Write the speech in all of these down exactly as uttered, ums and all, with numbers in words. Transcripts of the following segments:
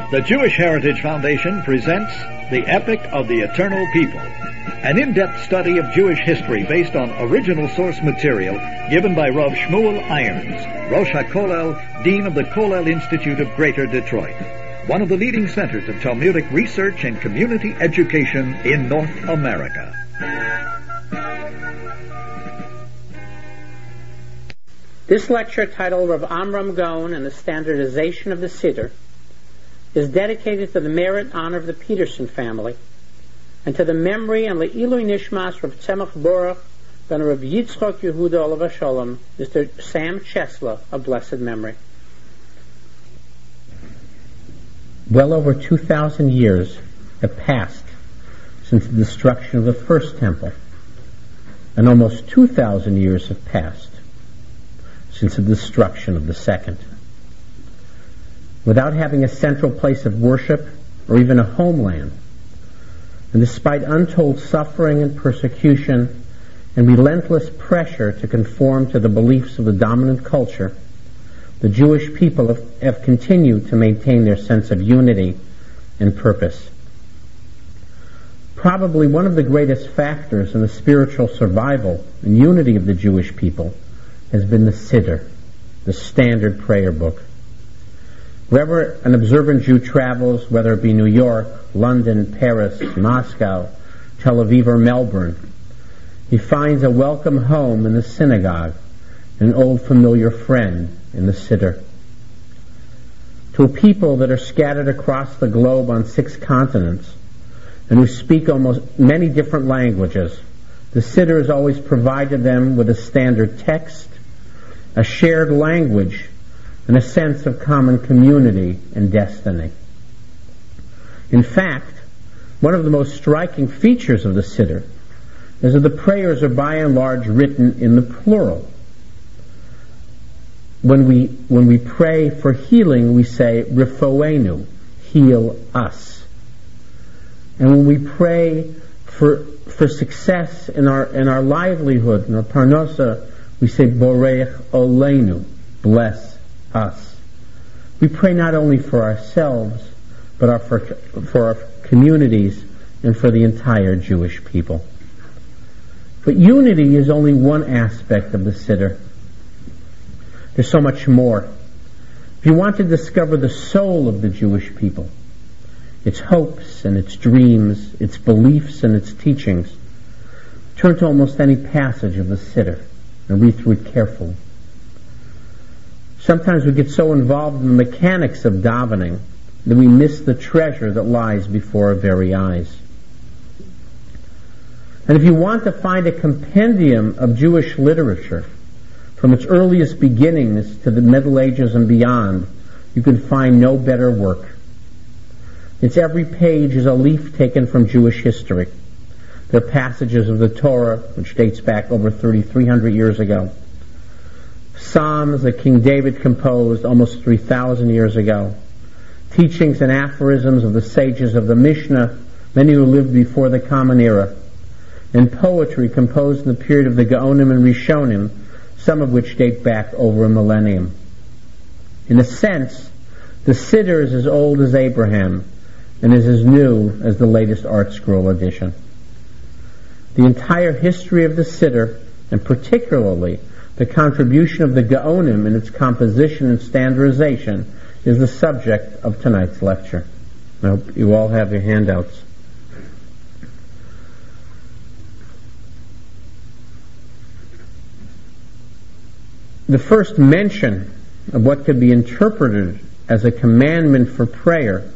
The Jewish Heritage Foundation presents The Epic of the Eternal People, an in-depth study of Jewish history based on original source material given by Rav Shmuel Irons, Rosh HaKollel, Dean of the Kollel Institute of Greater Detroit, one of the leading centers of Talmudic research and community education in North America. This lecture, titled Rav Amram Gaon and the Standardization of the Siddur, is dedicated to the merit and honor of the Peterson family and to the memory and Le'ilui Nishmas Rav Tzemach Baruch ben Rav Yitzchok Yehuda Olav HaSholem, Mister Sam Chesla of blessed memory. Well over two thousand years have passed since the destruction of the first temple, and almost two thousand years have passed since the destruction of the second. Without having a central place of worship or even a homeland, and despite untold suffering and persecution and relentless pressure to conform to the beliefs of the dominant culture, the Jewish people have, have continued to maintain their sense of unity and purpose. Probably one of the greatest factors in the spiritual survival and unity of the Jewish people has been the Siddur, the standard prayer book. Wherever an observant Jew travels, whether it be New York, London, Paris, Moscow, Tel Aviv, or Melbourne, he finds a welcome home in the synagogue, an old familiar friend in the Siddur. To a people that are scattered across the globe on six continents and who speak almost many different languages, the Siddur has always provided them with a standard text, a shared language, and a sense of common community and destiny. In fact, one of the most striking features of the Siddur is that the prayers are by and large written in the plural. When we when we pray for healing, we say Refoenu, heal us. And when we pray for for success in our in our livelihood, in our parnosa, we say Borech Oleinu, bless us. We pray not only for ourselves, but our, for, for our communities and for the entire Jewish people. But unity is only one aspect of the Siddur. There's so much more. If you want to discover the soul of the Jewish people, its hopes and its dreams, its beliefs and its teachings, turn to almost any passage of the Siddur and read through it carefully. Sometimes we get so involved in the mechanics of davening that we miss the treasure that lies before our very eyes. And if you want to find a compendium of Jewish literature from its earliest beginnings to the Middle Ages and beyond, you can find no better work. Its every page is a leaf taken from Jewish history. There are passages of the Torah, which dates back over thirty-three hundred years ago. Psalms that King David composed almost three thousand years ago. Teachings and aphorisms of the sages of the Mishnah, many who lived before the Common Era. And poetry composed in the period of the Gaonim and Rishonim, some of which date back over a millennium. In a sense, the Siddur is as old as Abraham and is as new as the latest Art Scroll edition. The entire history of the Siddur, and particularly the contribution of the Gaonim in its composition and standardization, is the subject of tonight's lecture. I hope you all have your handouts. The first mention of what could be interpreted as a commandment for prayer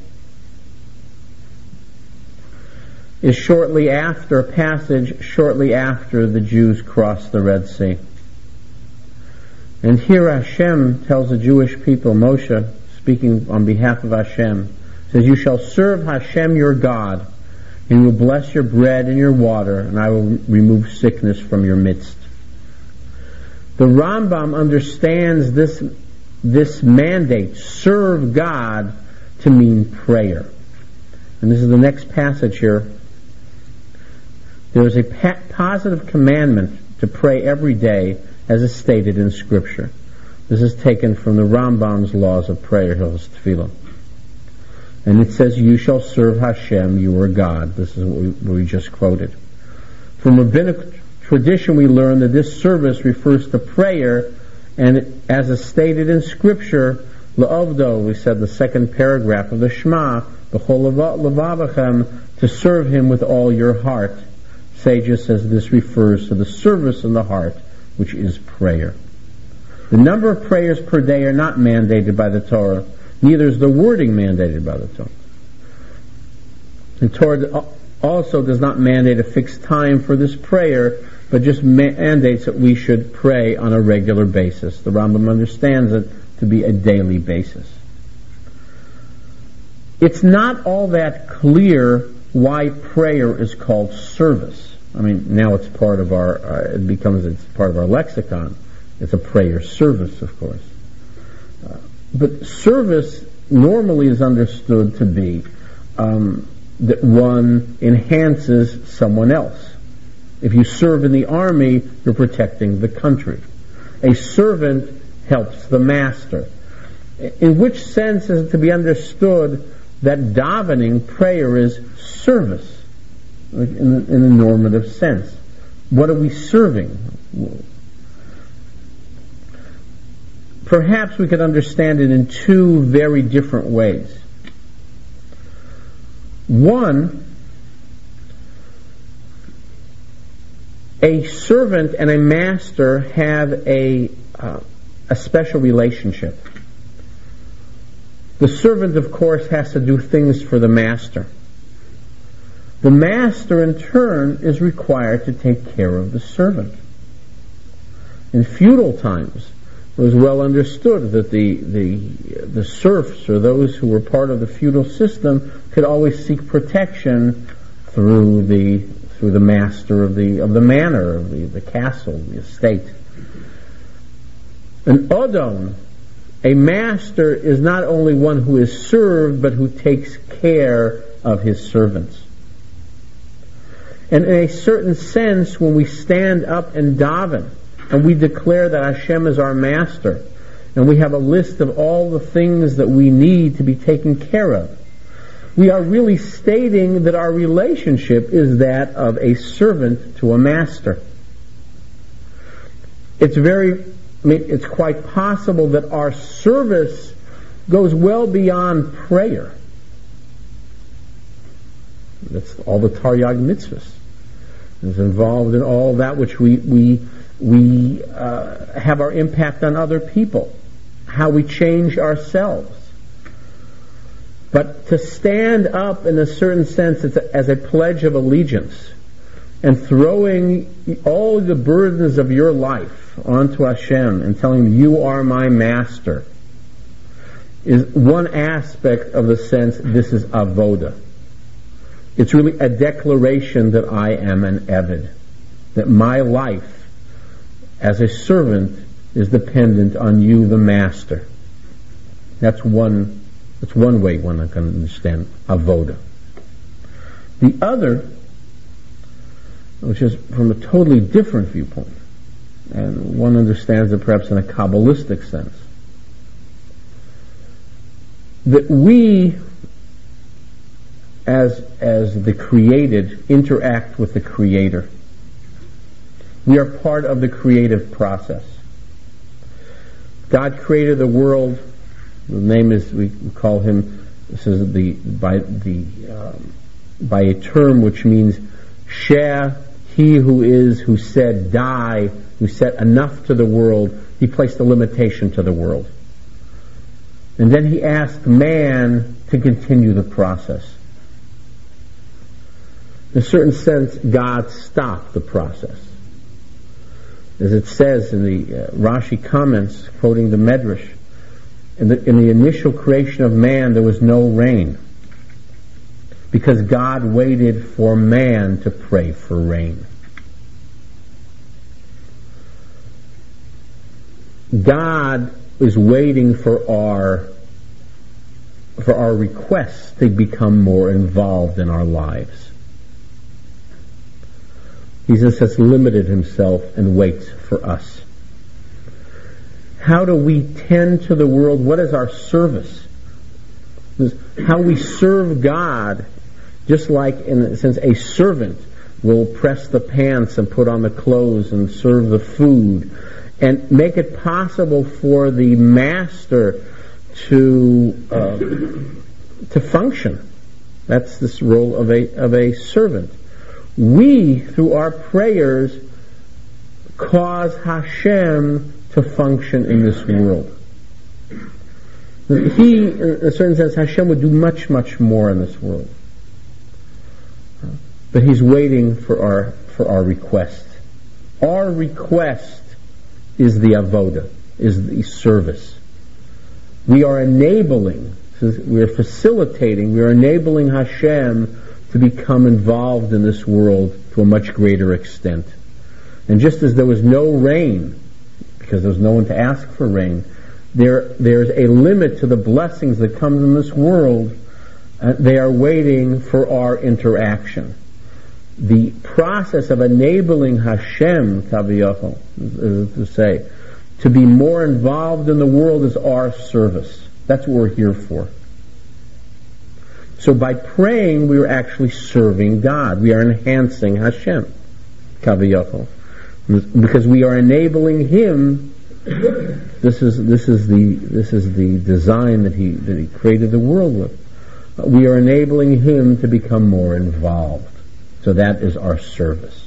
is shortly after, a passage shortly after the Jews crossed the Red Sea. And here Hashem tells the Jewish people, Moshe, speaking on behalf of Hashem, says, "You shall serve Hashem your God, and He will bless your bread and your water, and I will remove sickness from your midst." The Rambam understands this, this mandate, serve God, to mean prayer. And this is the next passage here. There is a pa- positive commandment to pray every day, as is stated in Scripture. This is taken from the Rambam's Laws of Prayer, Hilchos Tefillah. And it says, you shall serve Hashem, your God. This is what we, what we just quoted. From rabbinic tradition, we learn that this service refers to prayer, and as is stated in Scripture, La'avdo, we said the second paragraph of the Shema, B'chol levavachem, to serve Him with all your heart. Sages says this refers to the service in the heart, which is prayer. The number of prayers per day are not mandated by the Torah, neither is the wording mandated by the Torah. The Torah also does not mandate a fixed time for this prayer, but just mandates that we should pray on a regular basis. The Rambam understands it to be a daily basis. It's not all that clear why prayer is called service. I mean, now it's part of our, uh, it becomes it's part of our lexicon. It's a prayer service, of course. Uh, but service normally is understood to be um, that one enhances someone else. If you serve in the army, you're protecting the country. A servant helps the master. In which sense is it to be understood that davening, prayer, is service, in, in a normative sense? What are we serving? Perhaps we could understand it in two very different ways. One, a servant and a master have a uh, a special relationship. The servant, of course, has to do things for the master. The master, in turn, is required to take care of the servant. In feudal times, it was well understood that the the the serfs, or those who were part of the feudal system, could always seek protection through the through the master of the of the manor, of the, the castle, the estate. An odom, a master, is not only one who is served, but who takes care of his servants. And in a certain sense, when we stand up and daven, and we declare that Hashem is our master, and we have a list of all the things that we need to be taken care of, we are really stating that our relationship is that of a servant to a master. It's very, I mean, it's quite possible that our service goes well beyond prayer. That's all the Taryag mitzvahs. It's involved in all that which we we we uh, have our impact on other people, how we change ourselves. But to stand up in a certain sense as a, as a pledge of allegiance and throwing all the burdens of your life onto Hashem and telling him, you are my master, is one aspect of the sense this is avoda. It's really a declaration that I am an eved, that my life as a servant is dependent on you, the master. That's one That's one way one can understand avoda. The other, which is from a totally different viewpoint, and one understands it perhaps in a Kabbalistic sense, that we, as as the created, interact with the Creator. We are part of the creative process. God created the world. The name is, we call him, this is the by the um, by a term which means sheh, he who is, who said die, who said enough to the world. He placed a limitation to the world, and then he asked man to continue the process. In a certain sense, God stopped the process. As it says in the uh, Rashi comments, quoting the Medrash, In the, in the initial creation of man, there was no rain, because God waited for man to pray for rain. God is waiting for our for our requests to become more involved in our lives. Jesus has limited himself and waits for us. How do we tend to the world? What is our service? How we serve God, just like in a sense a servant will press the pants and put on the clothes and serve the food, and make it possible for the master to uh, to function. That's this role of a of a servant. We, through our prayers, cause Hashem to function in this world. He, in a certain sense, Hashem would do much, much more in this world. But He's waiting for our for our request. Our request is the avoda, is the service. We are enabling, we are facilitating, we are enabling Hashem to become involved in this world to a much greater extent. And just as there was no rain, because there was no one to ask for rain, there there's a limit to the blessings that come in this world. Uh, they are waiting for our interaction. The process of enabling Hashem, Kaviyachol, to say, to be more involved in the world is our service. That's what we're here for. So by praying, we are actually serving God. We are enhancing Hashem, Kaviyachol, because we are enabling Him. This is this is the this is the design that He that He created the world with. We are enabling Him to become more involved. So that is our service.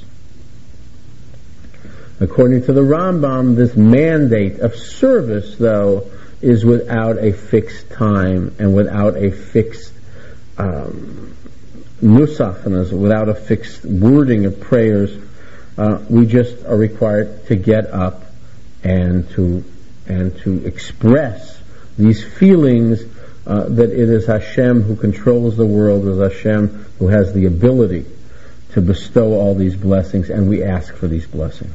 According to the Rambam, this mandate of service, though, is without a fixed time and without a fixed um, nusach, and without a fixed wording of prayers. Uh, we just are required to get up and to and to express these feelings uh, that it is Hashem who controls the world, it is Hashem who has the ability to bestow all these blessings, and we ask for these blessings.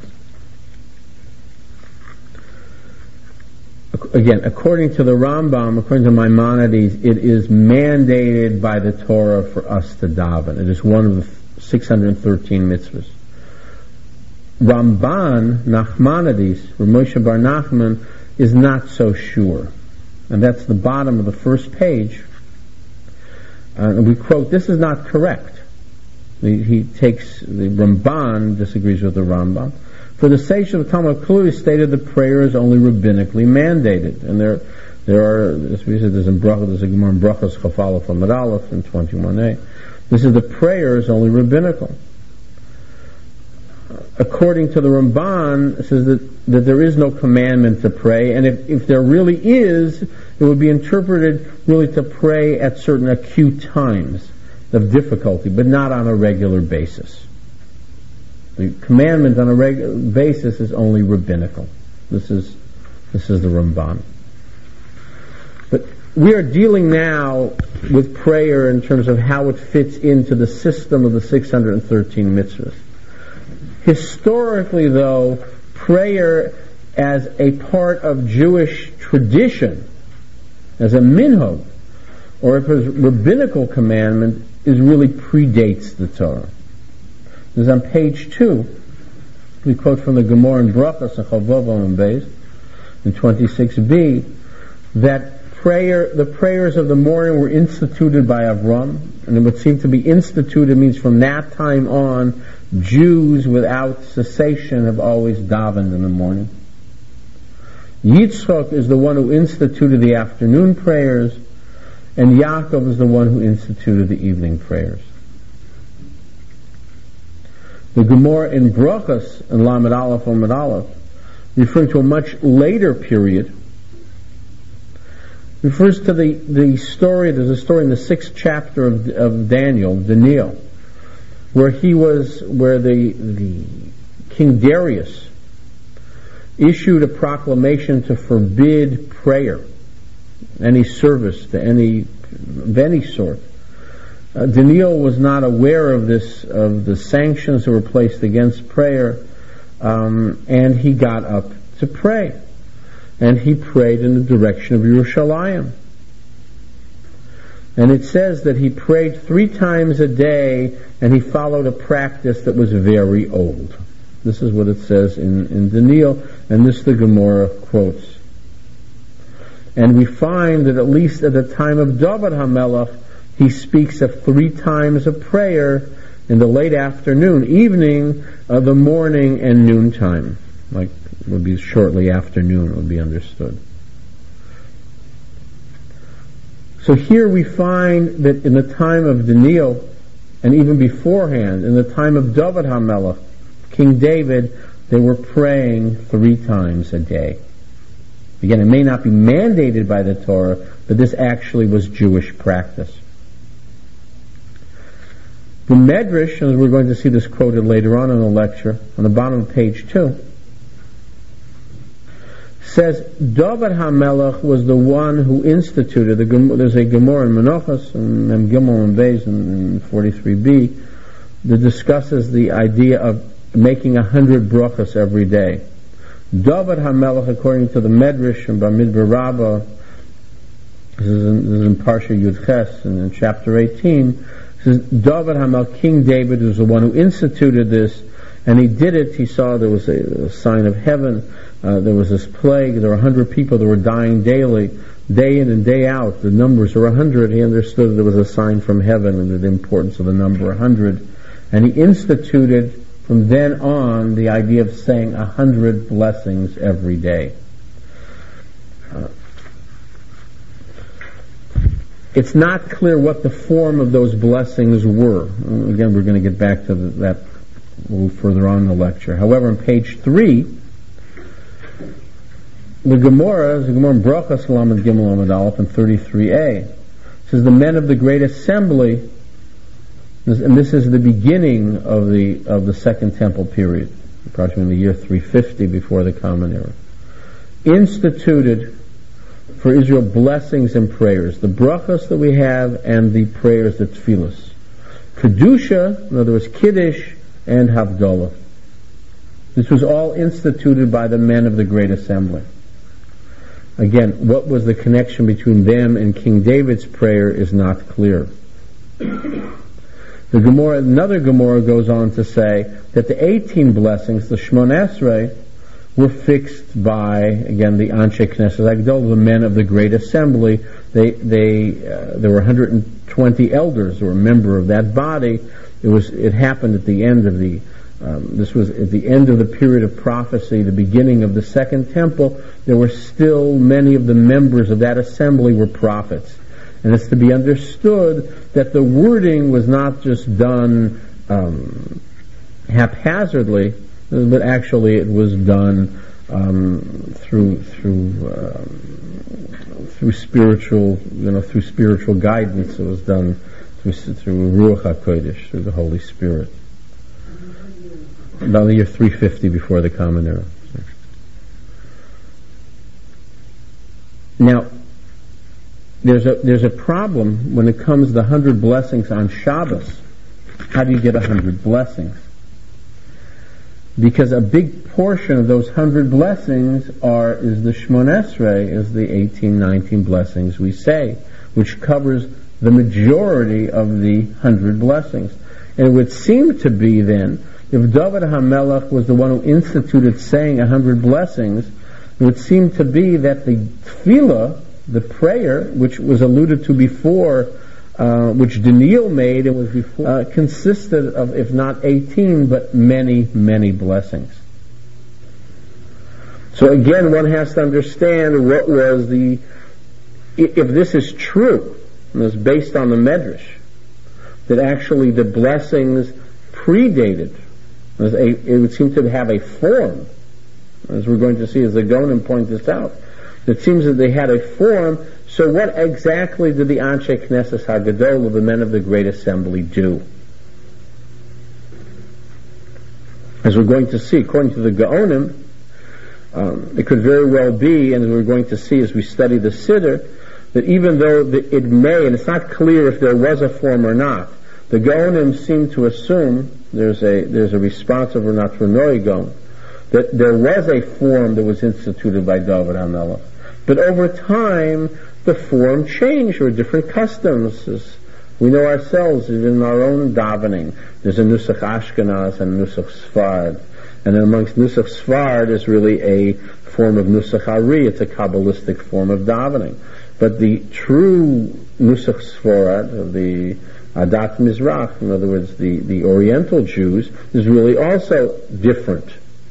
Again, according to the Rambam, according to Maimonides, it is mandated by the Torah for us to daven. It is one of the six hundred thirteen mitzvahs. Ramban, Nachmanides, Ramosha Bar Nachman, is not so sure. And that's the bottom of the first page. Uh, and we quote, this is not correct. He, he takes, the Ramban disagrees with the Rambam. For the sage of the Talmud clearly stated the prayer is only rabbinically mandated. And there there are, as we said, there's, in Bracha, there's a Gemara in Brachas Chafalef Amud Aleph in twenty-one a. This is the prayer is only rabbinical. According to the Ramban, it says that, that there is no commandment to pray, and if, if there really is, it would be interpreted really to pray at certain acute times of difficulty, but not on a regular basis. The commandment on a regular basis is only rabbinical. This is this is the Ramban. But we are dealing now with prayer in terms of how it fits into the system of the six hundred thirteen mitzvahs. Historically, though, prayer as a part of Jewish tradition, as a minhag, or if it's a rabbinical commandment, is really predates the Torah. This is on page two. We quote from the Gemara in Brachas and Beis in twenty-six b that prayer, the prayers of the morning were instituted by Avram, and it would seem to be instituted means from that time on, Jews without cessation have always davened in the morning. Yitzchak is the one who instituted the afternoon prayers, and Yaakov is the one who instituted the evening prayers. The Gemara in Brachas and Lamed Aleph Lamed Aleph, referring to a much later period, refers to the, the story, there's a story in the sixth chapter of, of Daniel, Daniel, where he was, where the, the King Darius issued a proclamation to forbid prayer, any service to any, of any sort. Uh, Daniel was not aware of this, of the sanctions that were placed against prayer, um, and he got up to pray. And he prayed in the direction of Yerushalayim. And it says that he prayed three times a day, and he followed a practice that was very old. This is what it says in, in Daniel, and this the Gemara quotes. And we find that at least at the time of David HaMelech, he speaks of three times of prayer in the late afternoon, evening, uh, the morning, and noontime. Like, would be shortly afternoon, would be understood. So here we find that in the time of Daniel, and even beforehand, in the time of David HaMelech, King David, they were praying three times a day. Again, it may not be mandated by the Torah, but this actually was Jewish practice. The Medrash, and we're going to see this quoted later on in the lecture, on the bottom of page two, says David HaMelech was the one who instituted, the, there's a Gemara in Menachos, and Mem Gimel and Beis in forty-three b, that discusses the idea of making a hundred brachas every day. David HaMelech, according to the Medrash and Bamidbar Rabbah, this is in, this is in Parsha Yud Ches, and in chapter eighteen, says David HaMelech, King David, was the one who instituted this, and he did it. He saw there was a, a sign of heaven. Uh, there was this plague. There were a hundred people that were dying daily, day in and day out. The numbers were a hundred. He understood that there was a sign from heaven and the importance of the number a hundred. And he instituted from then on the idea of saying a hundred blessings every day. Uh, it's not clear what the form of those blessings were. Again, we're going to get back to the, that a little further on in the lecture. However, on page three, the Gemara, the Gemara in Brachas Lamed Gimel Lamed Aleph in thirty-three a, says the men of the great assembly, and this is the beginning of the of the Second Temple period, approximately in the year three fifty before the Common Era, instituted for Israel blessings and prayers, the brachas that we have and the prayers, the tefillas, kedusha, in other words, kiddush, and havdalah. This was all instituted by the men of the great assembly. Again, what was the connection between them and King David's prayer is not clear. The Gemara, another Gemara goes on to say that the eighteen blessings, the Shmona Esrei, were fixed by, again, the Anshe Knesset Agdol, the men of the great assembly. They, they, uh, there were one hundred twenty elders who were a member of that body. It was, it happened at the end of the, um, this was at the end of the period of prophecy, the beginning of the Second Temple. There were still many of the members of that assembly were prophets. And it's to be understood that the wording was not just done um, haphazardly, but actually it was done um, through through um, through spiritual, you know, through spiritual guidance. It was done through through Ruach HaKodesh, through the Holy Spirit. About the year three fifty before the Common Era. Now, there's a there's a problem when it comes to the hundred blessings on Shabbos. How do you get a hundred blessings? Because a big portion of those hundred blessings are is the Shmona Esrei, is the eighteen, nineteen blessings we say, which covers the majority of the hundred blessings. And it would seem to be then, if David HaMelech was the one who instituted saying a hundred blessings, it would seem to be that the tefillah, the prayer, which was alluded to before, uh, which Daniel made, it was before, uh, consisted of, if not eighteen, but many, many blessings. So again, one has to understand what was the, if this is true, and it's based on the Medrash, that actually the blessings predated, it would seem to have a form, as we're going to see as the Gonim point this out. It seems that they had a form. So what exactly did the Anshe Knesset HaGadol, the men of the Great Assembly, do? As we're going to see, according to the Gaonim, um, it could very well be, and as we're going to see as we study the Siddur, that even though the, it may, and it's not clear if there was a form or not, the Gaonim seem to assume, there's a there's a response of Renat Renoi Gaon, that there was a form that was instituted by David HaMelech. But over time, the form changed. There were different customs. As we know ourselves, even in our own davening, there's a Nusach Ashkenaz and a Nusach Sfard. And then amongst Nusach Sfard is really a form of Nusach Ari. It's a Kabbalistic form of davening. But the true Nusach Sfard of the Adat Mizrach, in other words, the, the Oriental Jews, is really also different.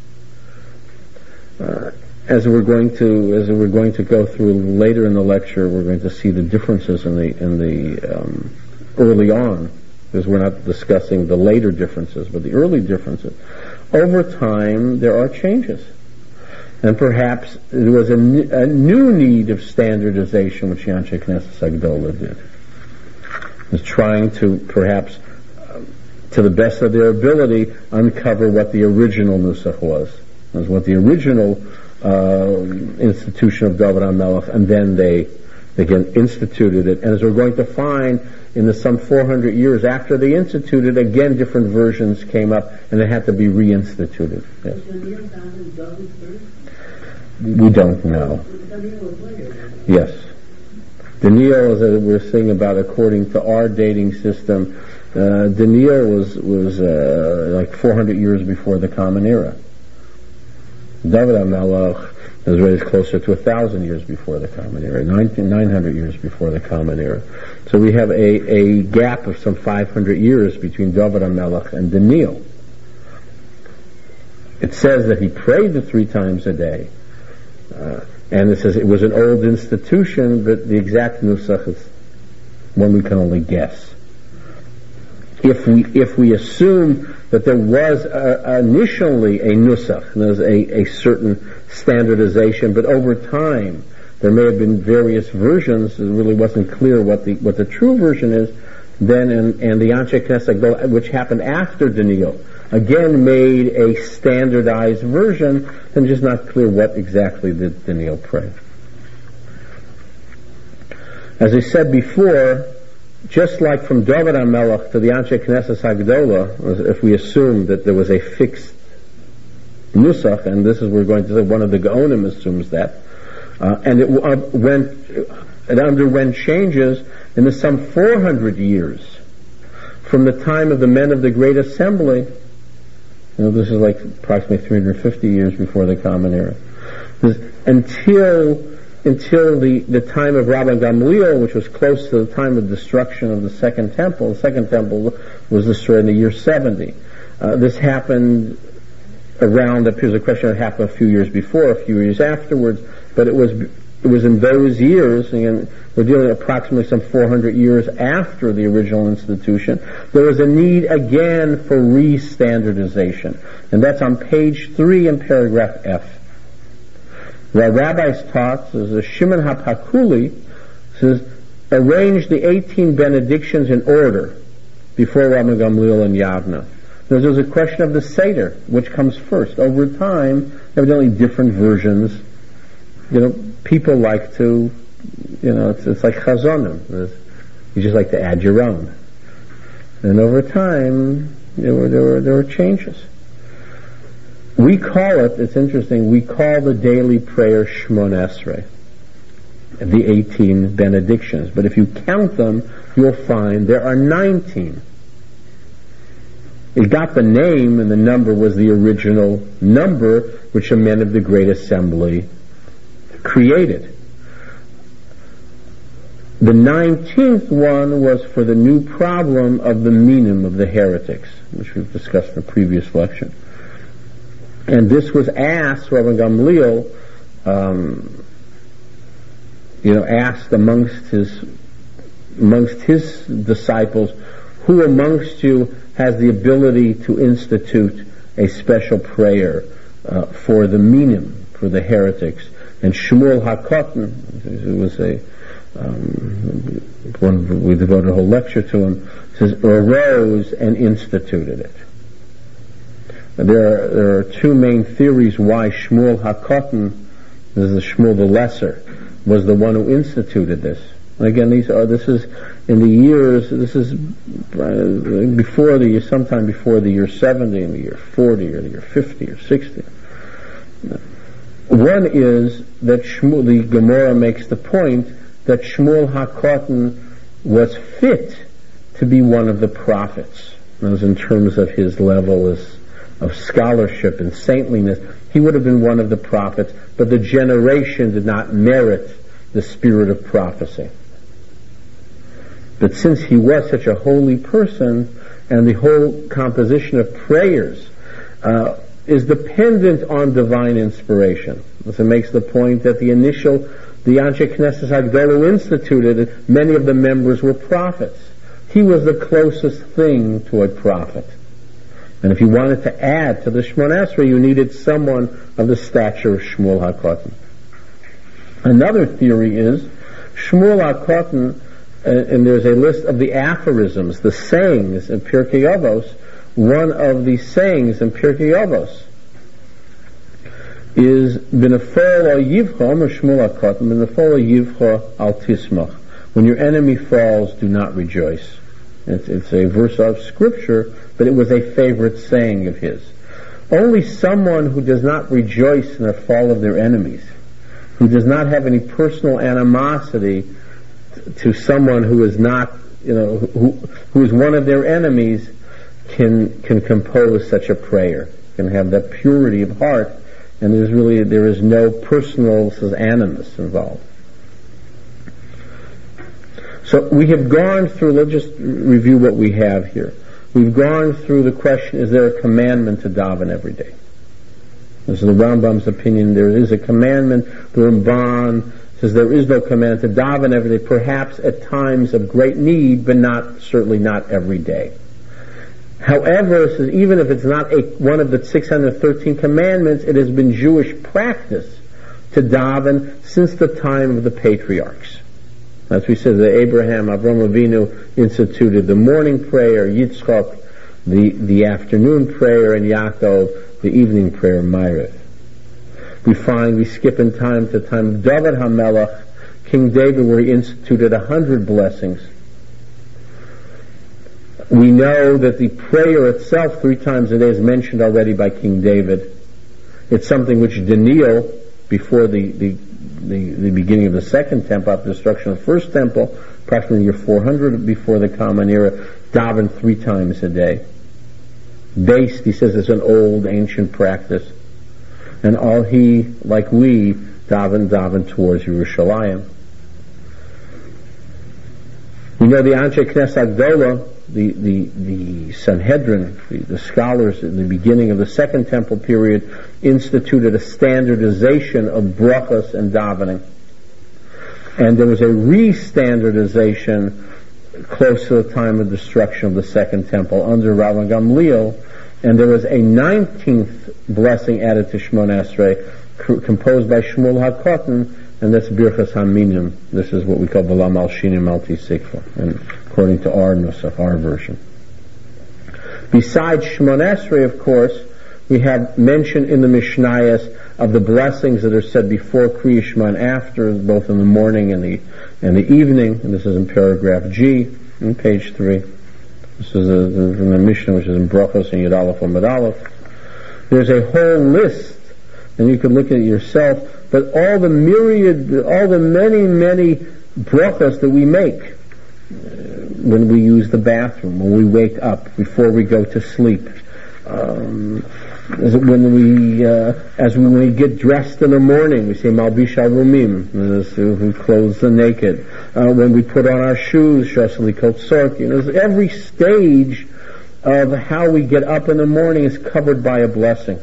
Uh, as we're going to as we're going to go through later in the lecture, we're going to see the differences in the in the um, early on, because we're not discussing the later differences, but the early differences. Over time, there are changes. And perhaps there was a, n- a new need of standardization, which the Anshe Knesset Agdola did. Was trying to, perhaps, uh, to the best of their ability, uncover what the original Nusach was. Was what the original uh, institution of David HaMelech, and then they, they again instituted it. And as we're going to find, in the some four hundred years after they instituted, again different versions came up, and it had to be reinstituted. Yes. We don't know. Yes. Daniel, as we're saying about, according to our dating system, uh, Daniel was was uh, like four hundred years before the Common Era. David HaMelech is raised closer to a thousand years before the Common Era, nine hundred years before the Common Era. So we have a, a gap of some five hundred years between David HaMelech and Daniel. It says that he prayed the three times a day. Uh, and it says it was an old institution, but the exact nusach is one we can only guess. If we if we assume that there was a, initially a nusach, there was a, a certain standardization, but over time there may have been various versions, it really wasn't clear what the what the true version is, then and, and the Anshe Knesset, which happened after Daniel, again made a standardized version, and just not clear what exactly did Daniel pray. As I said before, just like from David HaMelech to the Anshe Knesset Hagdola, if we assume that there was a fixed nusach, and this is we're going to say one of the Gaonim assumes that, uh, and it uh, went, it underwent changes in the some four hundred years from the time of the men of the Great Assembly. You know, this is like approximately three hundred fifty years before the Common Era. This, until until the, the time of Rabban Gamliel, which was close to the time of destruction of the Second Temple. The Second Temple was destroyed in the year seventy. Uh, this happened around, appears a question that happened a few years before, a few years afterwards, but it was it was in those years, and we're dealing approximately some four hundred years after the original institution, there was a need again for re-standardization. And that's on page three in paragraph F. The rabbis taught, says Shimon HaPakuli, says, arrange the eighteen benedictions in order before Rabban Gamliel and Yavna. There's, there's a question of the Seder, which comes first. Over time, evidently different versions. You know, people like to, you know, it's, it's like chazonim. You just like to add your own. And over time, there were, there were, there were changes. We call it, it's interesting, we call the daily prayer Shmon Esrei, the eighteen benedictions. But if you count them, you'll find there are nineteen. It got the name, and the number was the original number which the men of the Great Assembly created. The nineteenth one was for the new problem of the minim of the heretics, which we've discussed in a previous lecture. And this was asked, Rabban Gamliel, um, you know, asked amongst his amongst his disciples, who amongst you has the ability to institute a special prayer uh, for the minim, for the heretics? And Shmuel HaKotten, who was a um, one we devoted a whole lecture to him, says arose and instituted it. There are, there are two main theories why Shmuel HaKotten, this is Shmuel the Lesser, was the one who instituted this. And again, these are this is in the years. This is uh, before the year, sometime before the year seventy, in the year forty, or the year fifty, or sixty. One is that Shmuel, the Gemara makes the point that Shmuel HaKotten was fit to be one of the prophets, as in terms of his level as of scholarship and saintliness. He would have been one of the prophets, but the generation did not merit the spirit of prophecy. But since he was such a holy person, and the whole composition of prayers uh, is dependent on divine inspiration. So it makes the point that the initial, the Anshe Knesset Hagdolah instituted, many of the members were prophets. He was the closest thing to a prophet. And if you wanted to add to the Shemona Esrei, you needed someone of the stature of Shmuel HaKotan. Another theory is Shmuel HaKotan, uh, and there's a list of the aphorisms, the sayings in Pirkei Avos. One of the sayings in Pirkei Avos is B'nefol yivcha, or Shmuel HaKotan, B'nefol yivcha al tismach. When your enemy falls, do not rejoice. It's, it's a verse of scripture, but it was a favorite saying of his. Only someone who does not rejoice in the fall of their enemies, who does not have any personal animosity t- to someone who is not, you know, who, who is one of their enemies, can can compose such a prayer, can have that purity of heart, and there's really there is no personal animus involved. So we have gone through, let's just review what we have here. We've gone through the question, is there a commandment to daven every day? This is the Rambam's opinion. There is a commandment. The Ramban says there is no command to daven every day, perhaps at times of great need, but not certainly not every day. However, it says even if it's not a, one of the six hundred thirteen commandments, it has been Jewish practice to daven since the time of the patriarchs. As we said, that Abraham, Avraham Avinu instituted the morning prayer, Yitzchak the, the afternoon prayer, and Yaakov the evening prayer, Ma'ariv. We find, we skip in time to time of David HaMelech, King David, where he instituted a hundred blessings. We know that the prayer itself three times a day is mentioned already by King David. It's something which Daniel, before the, the, the, the beginning of the second temple, after the destruction of the first temple, approximately year four hundred before the Common Era, davened three times a day. Based, he says, it's an old, ancient practice. And all he, like we, daven, daven towards Yerushalayim. We know the Anshe Knesset Hagdolah, the, the, the Sanhedrin, the, the scholars in the beginning of the Second Temple period, instituted a standardization of brachos and davening. And there was a re-standardization close to the time of destruction of the Second Temple under Rabban Gamliel, and there was a nineteenth blessing added to Shemona Esrei, c- composed by Shmuel HaKotan, and that's Birchas HaMinim. This is what we call V'la Malshinim Al Tisikva, and according to our nusach, our version. Besides Shemona Esrei, of course, we have mention in the Mishnayos of the blessings that are said before Kriya Shema and after, both in the morning and the and the evening. And this is in paragraph G, on page three. This is a, the, from the Mishnah, which is in Brachos and Yud Aleph Amud Aleph. There's a whole list, and you can look at it yourself. But all the myriad, all the many, many brachos that we make when we use the bathroom, when we wake up, before we go to sleep. Um, when we, uh, as when we get dressed in the morning, we say Malbish Arumim, who clothes the naked. Uh, when we put on our shoes, Shasali Kotsarki. You know, every stage of how we get up in the morning is covered by a blessing.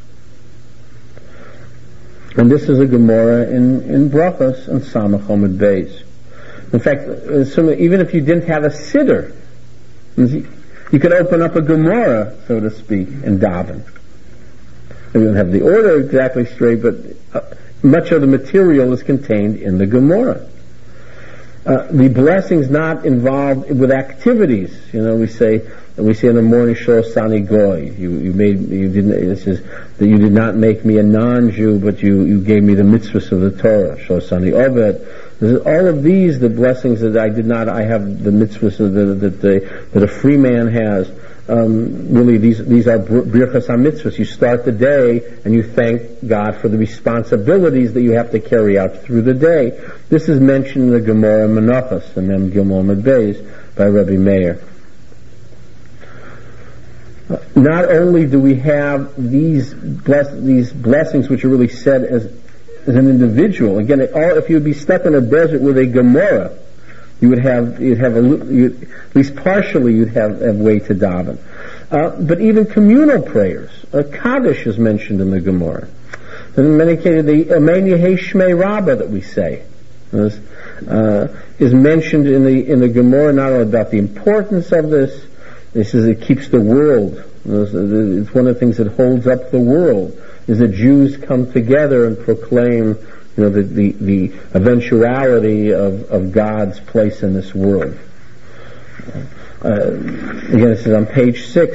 And this is a Gemara in, in Brachos and Samach Omid Beis. In fact, even if you didn't have a siddur, you could open up a Gemara, so to speak, and daven. We don't have the order exactly straight, but uh, much of the material is contained in the Gemara. Uh, the blessing's not involved with activities. You know, we say we say in the morning, Shosani Goy. You, you made you didn't. This is that you did not make me a non-Jew, but you, you gave me the mitzvahs of the Torah. Shosani Oved. All of these, the blessings that I did not. I have the mitzvahs that that, the, that a free man has. Um, really, these these are birchas ha-mitzvahs. You start the day and you thank God for the responsibilities that you have to carry out through the day. This is mentioned in the Gemara Menachos and then Gimel Amud Beis by Rabbi Meir. Not only do we have these bless, these blessings which are really said as, as an individual. Again, it all, if you would be stuck in a desert with a Gemara, you would have you'd have a, you'd, at least partially you'd have a way to daven. Uh, but even communal prayers, uh, Kaddish is mentioned in the Gemara. And in many cases, the Amen Yehei Shmei Rabbah that we say is, uh, is mentioned in the in the Gemara, not only about the importance of this. This is it keeps the world. It's one of the things that holds up the world is that Jews come together and proclaim, you know, the the, the eventuality of, of God's place in this world. Uh, again, this is on page six.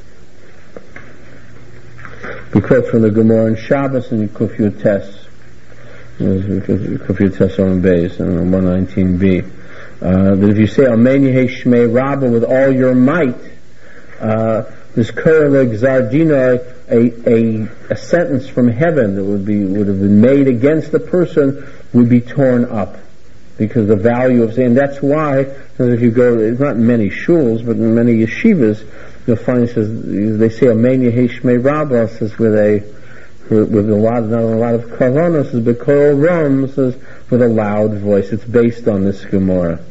We quote from the Gemara in Shabbos and Kuf Yotes, Kuf Yotes on Beis and one nineteen b. Uh, that if you say Amen Yehei Shmei Rabbah with all your might, uh, this Kurele Gzardina, a, a a sentence from heaven that would be would have been made against the person would be torn up, because the value of saying that's why. Because if you go, it's not in many shuls, but in many yeshivas, you'll find it says they say Amen Yehei Shmei Rabbah says with a with a lot not a lot of kavanos, says B'Kol Ram says with a loud voice. It's based on this Gemara.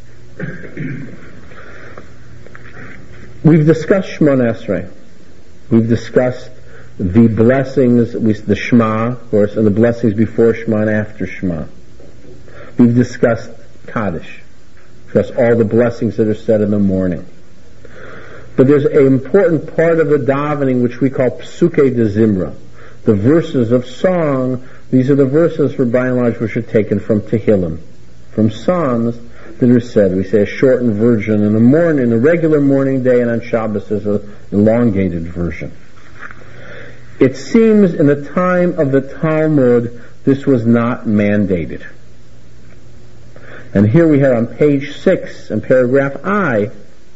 We've discussed Shemona Esrei. We've discussed the blessings, the Shema, of course, and the blessings before Shema and after Shema. We've discussed Kaddish. Discussed all the blessings that are said in the morning. But there's an important part of the davening which we call Psukei de Zimra, the verses of song. These are the verses, for by and large, which are taken from Tehillim, from Psalms that are said. We say a shortened version in the morning, in a regular morning day, and on Shabbos there's an elongated version. It seems in the time of the Talmud this was not mandated. And here we have on page six, in paragraph I,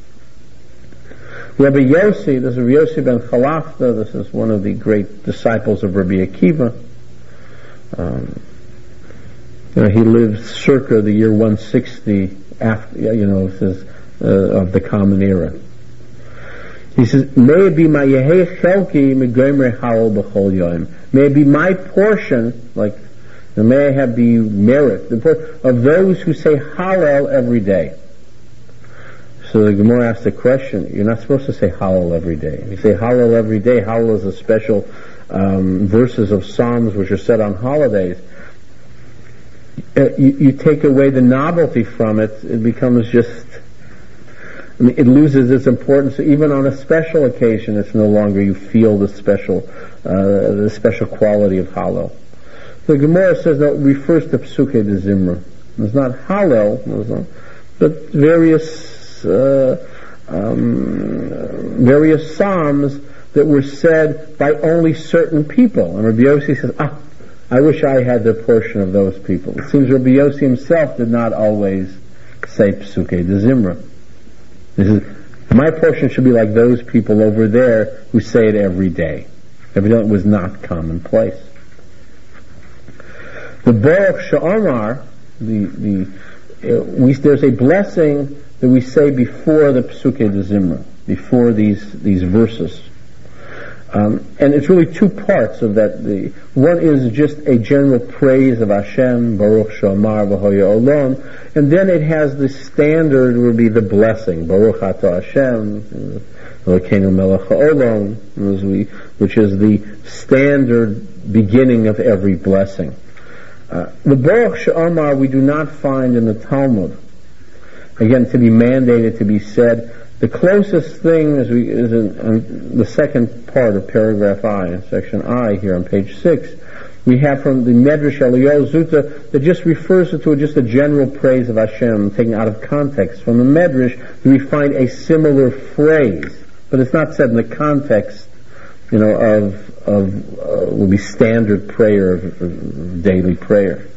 Rabbi Yossi, this is Rabbi Yossi ben Chalafta, this is one of the great disciples of Rabbi Akiva. Um, you know, he lived circa the year one sixty after, you know, says, uh, of the Common Era. He says, "May it be my yehei chelki megomer halal b'chol yoim." May it be my portion, like, may I have be merit of those who say halal every day. So the Gemara asks the question: you're not supposed to say halal every day. If you say halal every day, halal is a special um, verses of Psalms which are said on holidays. Uh, you, you take away the novelty from it; it becomes just. I mean, it loses its importance. Even on a special occasion, it's no longer you feel the special, uh, the special quality of halal. The Gemara says that it refers to Psukei de Zimra. It's not halal, but various uh, um, various psalms that were said by only certain people. And Rabbi Yossi says, "Ah, I wish I had the portion of those people." It seems Rabbi Yossi himself did not always say Psukei de Zimra. This is, my portion should be like those people over there who say it every day. Evidently it was not commonplace. The Baruch She'amar, the, the, uh, we, there's a blessing that we say before the Psukei de Zimra, before these, these verses. Um, and it's really two parts of that. The, one is just a general praise of Hashem, Baruch She'amar v'hoya olam, and then it has the standard would be the blessing, Baruch Atah Hashem, Elokeinu melech ha'olam, which is the standard beginning of every blessing. Uh, the Baruch She'amar we do not find in the Talmud. Again, to be mandated, to be said. The closest thing is, we, is in, in the second part of paragraph I, in section I here on page six. We have from the Medrash Eliyahu Zuta that just refers to just a general praise of Hashem, taken out of context. From the Medrash, we find a similar phrase, but it's not said in the context, you know, of of uh, will be standard prayer, of, of daily prayer.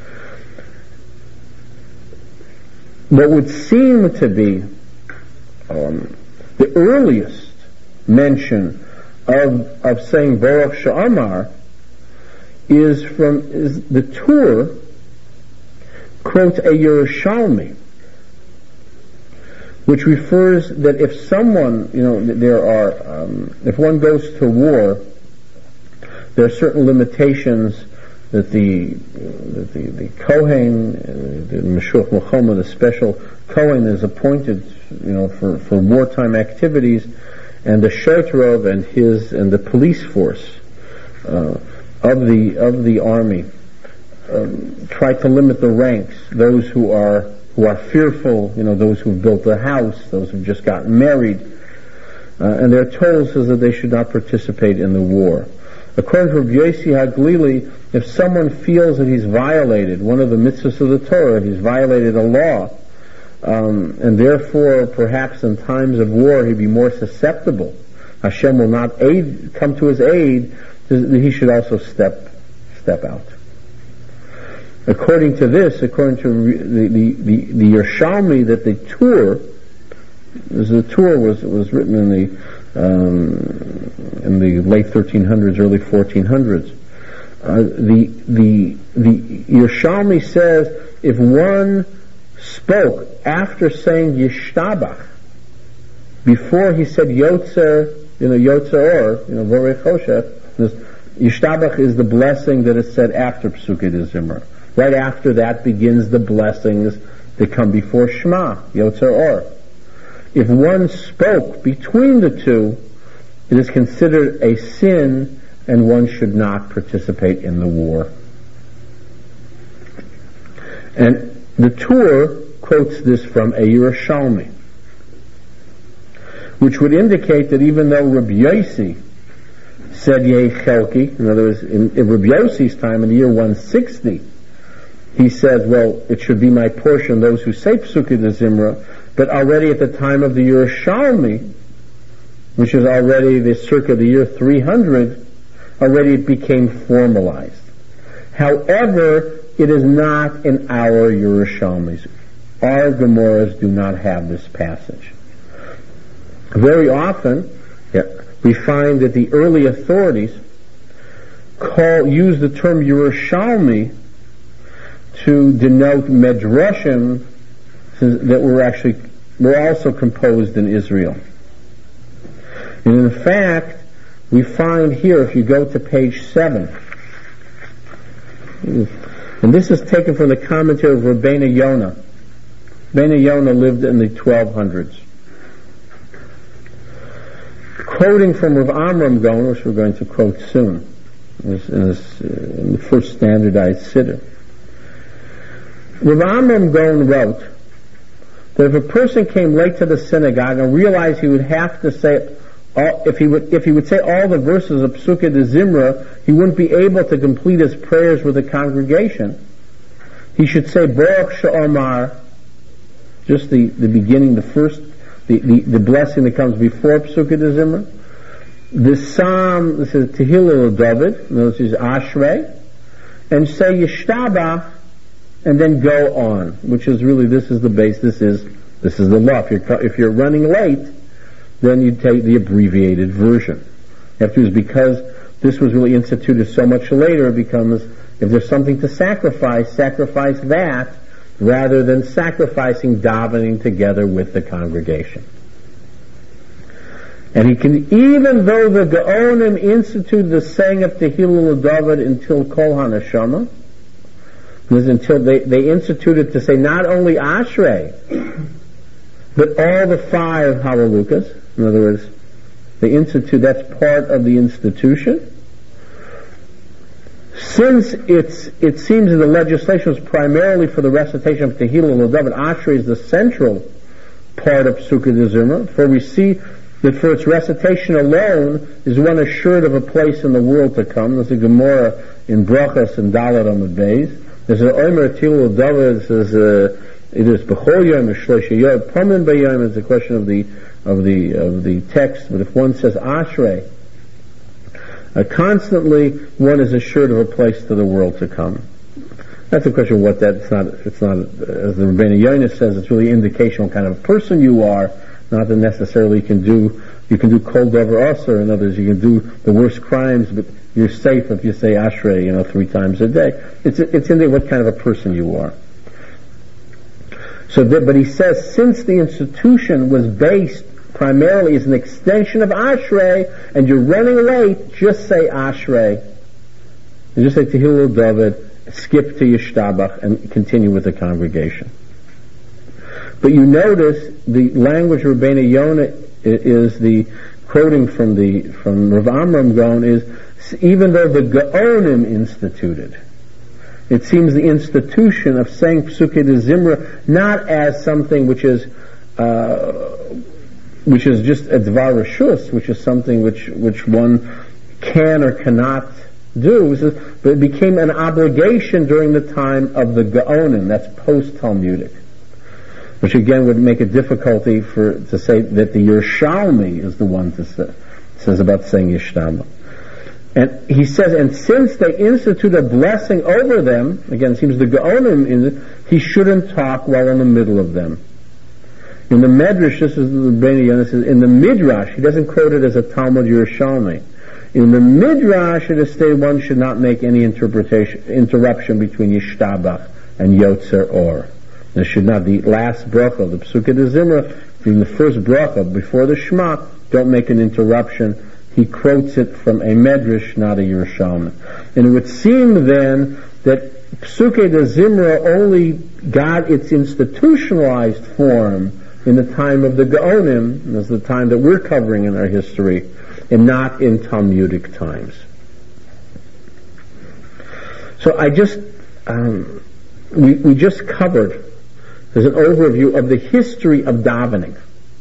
What would seem to be um, the earliest mention of of saying Baruch She'amar is from is the Tur quotes a Yerushalmi, which refers that if someone, you know, there are, um, if one goes to war, there are certain limitations that the that the, the Kohen, uh, the Meshulach Milchama, the special Kohen is appointed, you know, for, for wartime activities, and the Shotrov and his and the police force uh, of the of the army um, try to limit the ranks. Those who are who are fearful, you know, those who've built a house, those who've just gotten married, uh, and they're told says that they should not participate in the war. According to Rabbi Yossi HaGlili, if someone feels that he's violated one of the mitzvahs of the Torah, he's violated a law, um, and therefore perhaps in times of war he'd be more susceptible, Hashem will not aid, come to his aid, he should also step step out. According to this, according to the the, the, the Yerushalmi, that the Tur, the Tur was was written in the um, in the late thirteen hundreds, early fourteen hundreds. Uh, the the the Yerushalmi says if one spoke after saying Yishtabach, before he said Yotzer, you know, Yotzer or, you know, Vorei Choshech, Yishtabach is the blessing that is said after Psukei de Zimra. Right after that begins the blessings that come before Shema, Yotzer or. If one spoke between the two, it is considered a sin and one should not participate in the war. And the Tur quotes this from a Yerushalmi, which would indicate that even though Rabbi Yossi said Yeh Chelki, in other words, in, in Rabbi Yossi's time, in the year one sixty, he said, well, it should be my portion, those who say Psukei de Zimra, but already at the time of the Yerushalmi, which is already the circa the year three hundred, already it became formalized. However, it is not in our Yerushalmis. Our Gemaras do not have this passage. Very often, yeah, we find that the early authorities call use the term Yerushalmi to denote medrashim that were actually were also composed in Israel. And in fact, we find here, if you go to page seven, and this is taken from the commentary of Rabbeinu Yonah. Rabbeinu Yonah lived in the twelve hundreds. Quoting from Rav Amram Gaon, which we're going to quote soon, in, this, in, this, uh, in the first standardized siddur. Rav Amram Gaon wrote that if a person came late to the synagogue and realized he would have to say, all, if he would if he would say all the verses of Psukei de Zimra, he wouldn't be able to complete his prayers with the congregation. He should say Baruch She'omar, just the, the beginning, the first, the, the, the blessing that comes before Psukei de Zimra. The psalm, this is Tehillah David, this is Ashrei, and say Yishtabach, and then go on, which is really, this is the base, this is this is the law. If you're, if you're running late, then you take the abbreviated version. After is because this was really instituted so much later, it becomes, if there's something to sacrifice, sacrifice that, rather than sacrificing davening together with the congregation. And he can, even though the Gaonim instituted the saying of Tehillah David until Kol HaNeshama, until they, they instituted to say not only Ashrei, but all the five Halalukas. In other words, they institute, that's part of the institution. Since it's, it seems that the legislation was primarily for the recitation of Tehillah David, Ashrei is the central part of Psukei de Zimra, for we see that for its recitation alone is one assured of a place in the world to come. There's a Gemara in Brachas and Dalet Amud Beis. There's an Omer Tehillah David, says uh, it is B'chol Yom Shloshei Yom Pamin B'Yom. It's a question of the of the of the text. But if one says Ashrei, uh, constantly one is assured of a place to the world to come. That's a question of what that. It's not. It's not as the Rabbeinu Yonah says. It's really indication what kind of a person you are. Not that necessarily you can do. You can do kol davar aser. In other words, you can do the worst crimes, but you're safe if you say Ashrei, you know, three times a day. It's it's in there what kind of a person you are. So that, but he says, since the institution was based primarily as an extension of Ashrei, and you're running late, just say Ashrei. You just say Tehillah David, skip to Yishtabach, and continue with the congregation. But you notice the language of Rabbeinu Yonah is the quoting from the from Rav Amram Gaon is, even though the Gaonim instituted, it seems the institution of saying Psukei de Zimra not as something which is uh, which is just a Dvar Rishus, which is something which which one can or cannot do, but it became an obligation during the time of the Gaonim. That's post-Talmudic, which again would make it difficulty for to say that the Yerushalmi is the one to say, says about saying Yishtama. And he says, and since they institute a blessing over them, again, it seems the Gaonim, in, he shouldn't talk while in the middle of them. In the Medrash, this is the Rabbeinu Yonah says, in the Midrash, he doesn't quote it as a Talmud Yerushalmi. In the Midrash, it is stated one should not make any interpretation, interruption between Yishtabach and Yotzer Or. There should not, the last bracha, the Psukei de Zimra, in the first bracha, before the Shema, don't make an interruption. He quotes it from a Medrash, not a Yerushalmi. And it would seem then that Psukei de Zimra only got its institutionalized form in the time of the Gaonim, and that's the time that we're covering in our history, and not in Talmudic times. So I just, um, we, we just covered, there's an overview of the history of davening.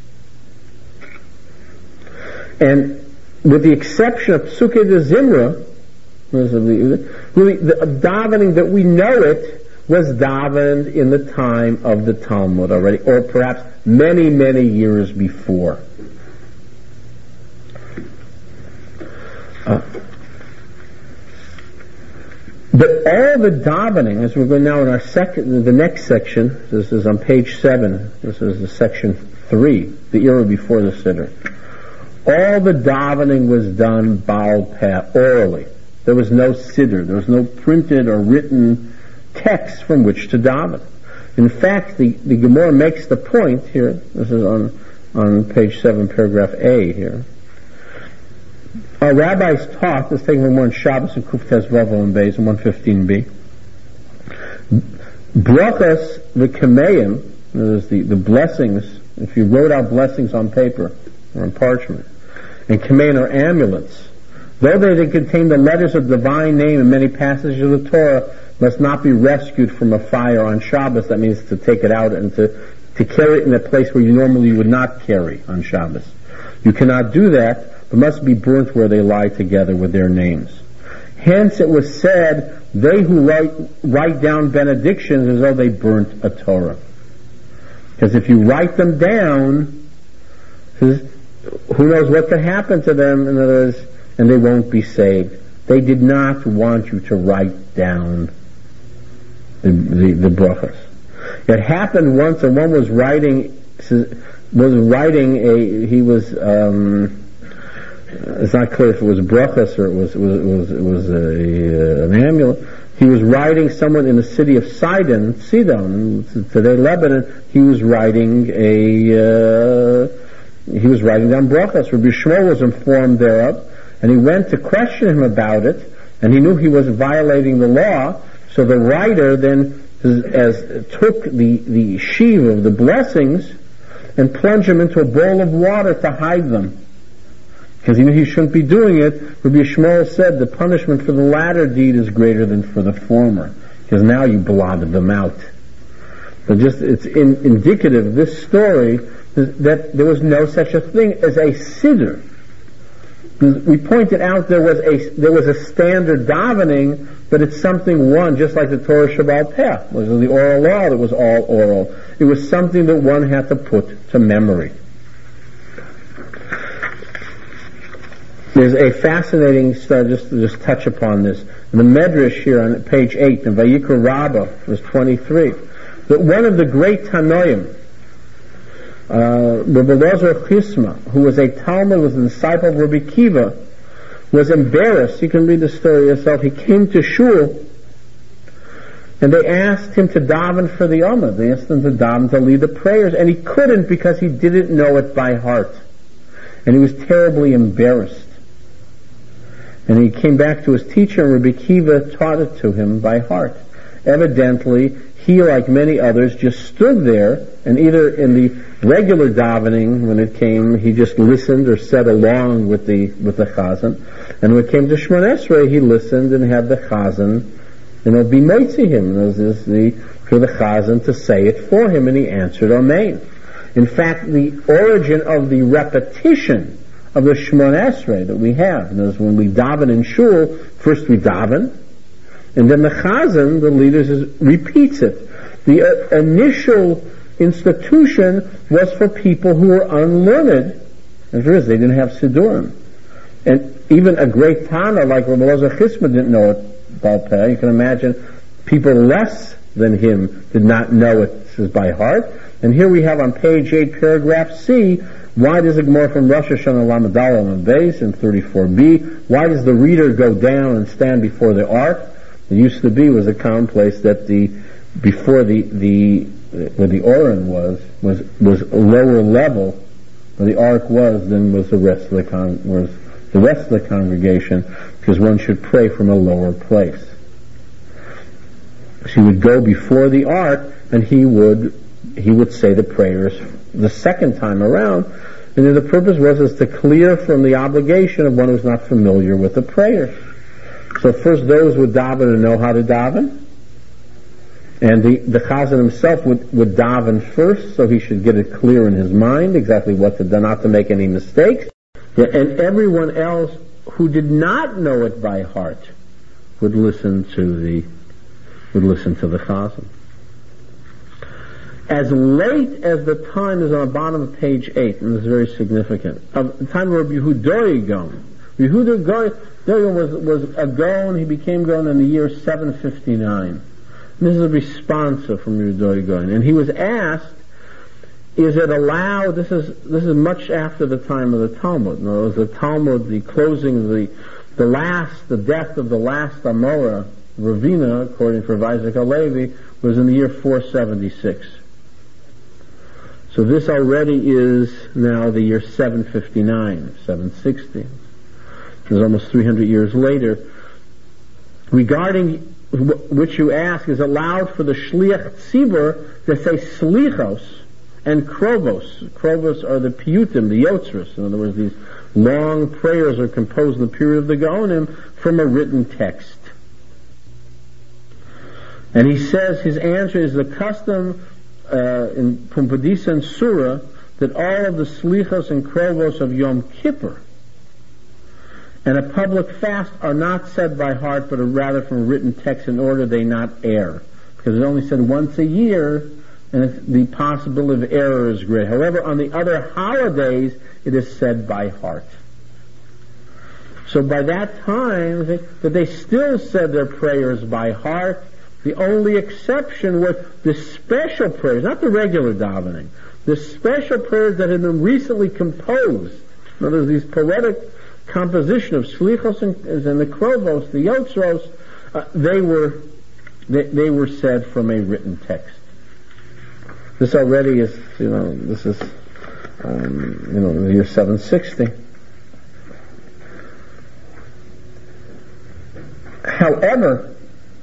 And with the exception of Psukei de Zimra, really the davening that we know it was davened in the time of the Talmud already, or perhaps many, many years before. Uh, but all the davening, as we're going now in our second, the next section, this is on page seven, this is the section three, the era before the Siddur. All the davening was done Baal Peh, orally. There was no Siddur, there was no printed or written text from which to daven. In fact, the, the Gemara makes the point here, this is on, on page seven, paragraph A here. Our rabbis taught, this taking from one Shabbos and Kuftes Vav and Beis and one fifteen b. Brachas v'kameim, there's the, the blessings, if you wrote out blessings on paper or on parchment, and kameim are amulets, though they, they contain the letters of divine name in many passages of the Torah, must not be rescued from a fire on Shabbos. That means to take it out and to, to carry it in a place where you normally would not carry on Shabbos. You cannot do that, but must be burnt where they lie together with their names. Hence it was said, they who write, write down benedictions as though they burnt a Torah. Because if you write them down, who knows what could happen to them, in other words, and they won't be saved. They did not want you to write down the, the, the brachas. It happened once, and one was writing, was writing a, he was, um, it's not clear if it was brachas or it was, it was, it was, it was a, uh, an amulet. He was writing someone in the city of Sidon, Sidon, today Lebanon, he was writing a, uh, he was writing down brachas. Rabbi Shmuel was informed thereof, and he went to question him about it, and he knew he was violating the law, so the writer then as, as took the, the sheave of the blessings and plunged them into a bowl of water to hide them. Because he knew he shouldn't be doing it. Rabbi Shmuel said the punishment for the latter deed is greater than for the former, because now you blotted them out. But just, it's in, indicative of this story that there was no such a thing as a siddur. We pointed out there was a there was a standard davening, but it's something one, just like the Torah Shabbat Peh was the oral law that was all oral. It was something that one had to put to memory. There's a fascinating study, just to just touch upon this. In the Medrash here on page eight, in Vayikra Rabbah, verse twenty-three, that one of the great Tanoim, Uh, Rabbi Elazar Chisma, who was a Talmud, was a disciple of Rabbi Kiva, was embarrassed. You can read the story yourself. He came to shul, And they asked him to daven for the Ummah. They asked him to daven to lead the prayers, and he couldn't because he didn't know it by heart. And he was terribly embarrassed. And he came back to his teacher, and Rabbi Kiva taught it to him by heart. Evidently, he, like many others, just stood there, and either in the regular davening, when it came, he just listened or said along with the with the chazan. And when it came to Shemona Esrei, he listened and had the chazan, you know, be mitzi him. This is the for the chazan to say it for him, and he answered Amen. In fact, the origin of the repetition of the Shemona Esrei that we have, and is when we daven in shul, first we daven, and then the chazan, the leader, is, repeats it. The uh, initial institution was for people who were unlearned, and for this, they didn't have Siddurim. And even a great Tana like Rabbi Elazar Chisma didn't know it Baal Peh. You can imagine people less than him did not know it by heart. And here we have on page eight, paragraph C, why does the Gemara from Rosh Hashanah Lamed Daled on base in thirty-four b, why does the reader go down and stand before the ark? It used to be was a common place that the before the the where the Oren was was was a lower level where the ark was than was the rest of the con was the rest of the congregation, because one should pray from a lower place. She would go before the ark, and he would he would say the prayers the second time around, and the purpose was is to clear from the obligation of one who's not familiar with the prayer. So first those would daven and know how to daven, and the, the chazan himself would, would daven first, so he should get it clear in his mind exactly what to do, not to make any mistakes. Yeah, and everyone else who did not know it by heart would listen to the would listen to the chazan. As late as the time is on the bottom of page eight, and this is very significant, of the time of Rabbi Yehuda Gaon. Yehuda Gaon was, was a Gaon, he became Gaon in the year seven fifty-nine. And this is a responsa from Yehuda Gaon. And he was asked, is it allowed, this is this is much after the time of the Talmud. In other words, the Talmud, the closing of the, the last, the death of the last Amora, Ravina, according to Rav Isaac HaLevi, was in the year four seventy-six. So this already is now the year seven fifty-nine, seven sixty. It's almost three hundred years later. Regarding which you ask, is allowed for the Shliach Tzibur to say Slichos and Krovos. Krovos are the Piyutim, the Yotzros. In other words, these long prayers are composed in the period of the Gaonim from a written text. And he says his answer is the custom uh, in Pumbedisa and Surah that all of the Slichos and Krovos of Yom Kippur and a public fast are not said by heart, but are rather from a written text in order they not err. Because it's only said once a year, and it's, the possibility of error is great. However, on the other holidays, it is said by heart. So by that time, that they still said their prayers by heart. The only exception was the special prayers, not the regular davening, the special prayers that had been recently composed. In other words, these poetic composition of Slichos and, and the Krovos, the Yotzros, uh, they were they, they were said from a written text. This already is, you know, this is, um, you know, the year seven sixty. However,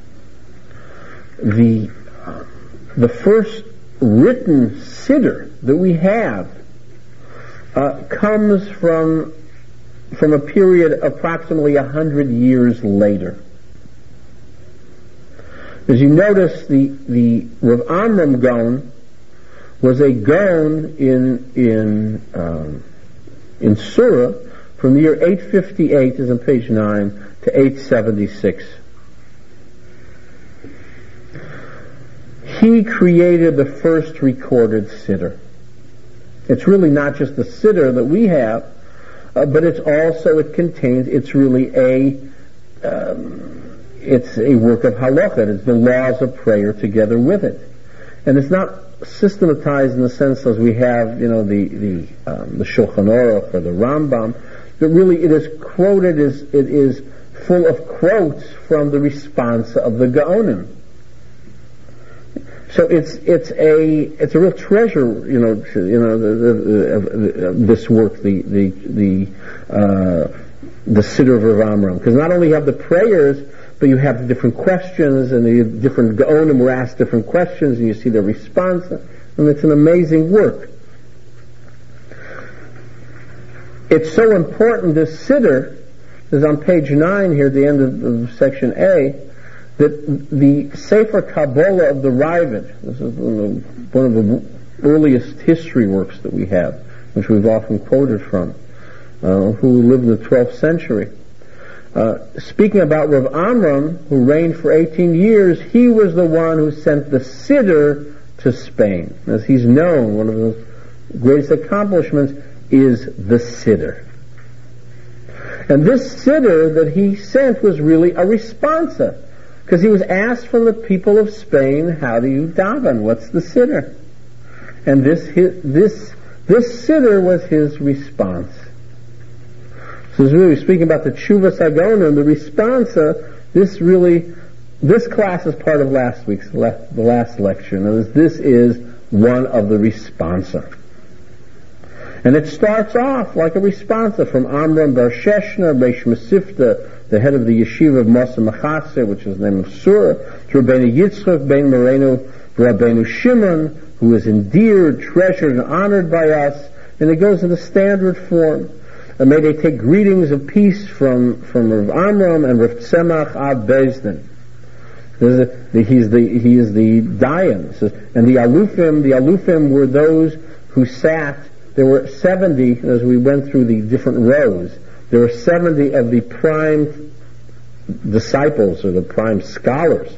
the the first written siddur that we have uh, comes from from a period approximately a hundred years later. As you notice, the the Rav Amram Gaon was a Gaon in in um, in Surah from the year eight fifty-eight, is on page nine, to eight seventy-six. He created the first recorded siddur. It's really not just the siddur that we have, uh, but it's also, it contains, it's really a, um, it's a work of halakha. It's the laws of prayer together with it. And it's not systematized in the sense as we have, you know, the, the, um, the Shulchan Aruch or the Rambam, but really it is quoted as, it is full of quotes from the response of the Gaonim. So it's it's a it's a real treasure, you know, to, you know, the, the, the, the, this work, the the the uh, the Siddur of Rav Amram, because not only you have the prayers, but you have the different questions, and the different Gaonim were asked different questions, and you see their response, and it's an amazing work. It's so important. This Siddur is on page nine here, at the end of, of section A. That the Sefer Kabbalah of the Raavad, this is one of the earliest history works that we have, which we've often quoted from, uh, who lived in the twelfth century. Uh, speaking about Rav Amram, who reigned for eighteen years, he was the one who sent the Siddur to Spain. As he's known, one of the greatest accomplishments is the Siddur. And this Siddur that he sent was really a responsa. Because he was asked from the people of Spain, how do you daven? What's the Siddur? And this his, this this Siddur was his response. So it's really speaking about the Tshuvas Hagonim, the responsa. This really, this class is part of last week's le- the last lecture. In other words, this is one of the responsa. And it starts off like a responsa from Amram Bar Sheshna, Reish Mesivta, the head of the yeshiva of Masa Machase, which is the name of Surah, to Rabbeinu Yitzchak ben Moreno, Rabbeinu Shimon, who is endeared, treasured, and honored by us, and it goes in the standard form. And may they take greetings of peace from, from Rav Amram and Rav Tzemach Ab Bezdin. He's the, he is the Dayan. And the Alufim, the Alufim were those who sat, there were seventy, as we went through the different rows, there were seventy of the prime disciples, or the prime scholars.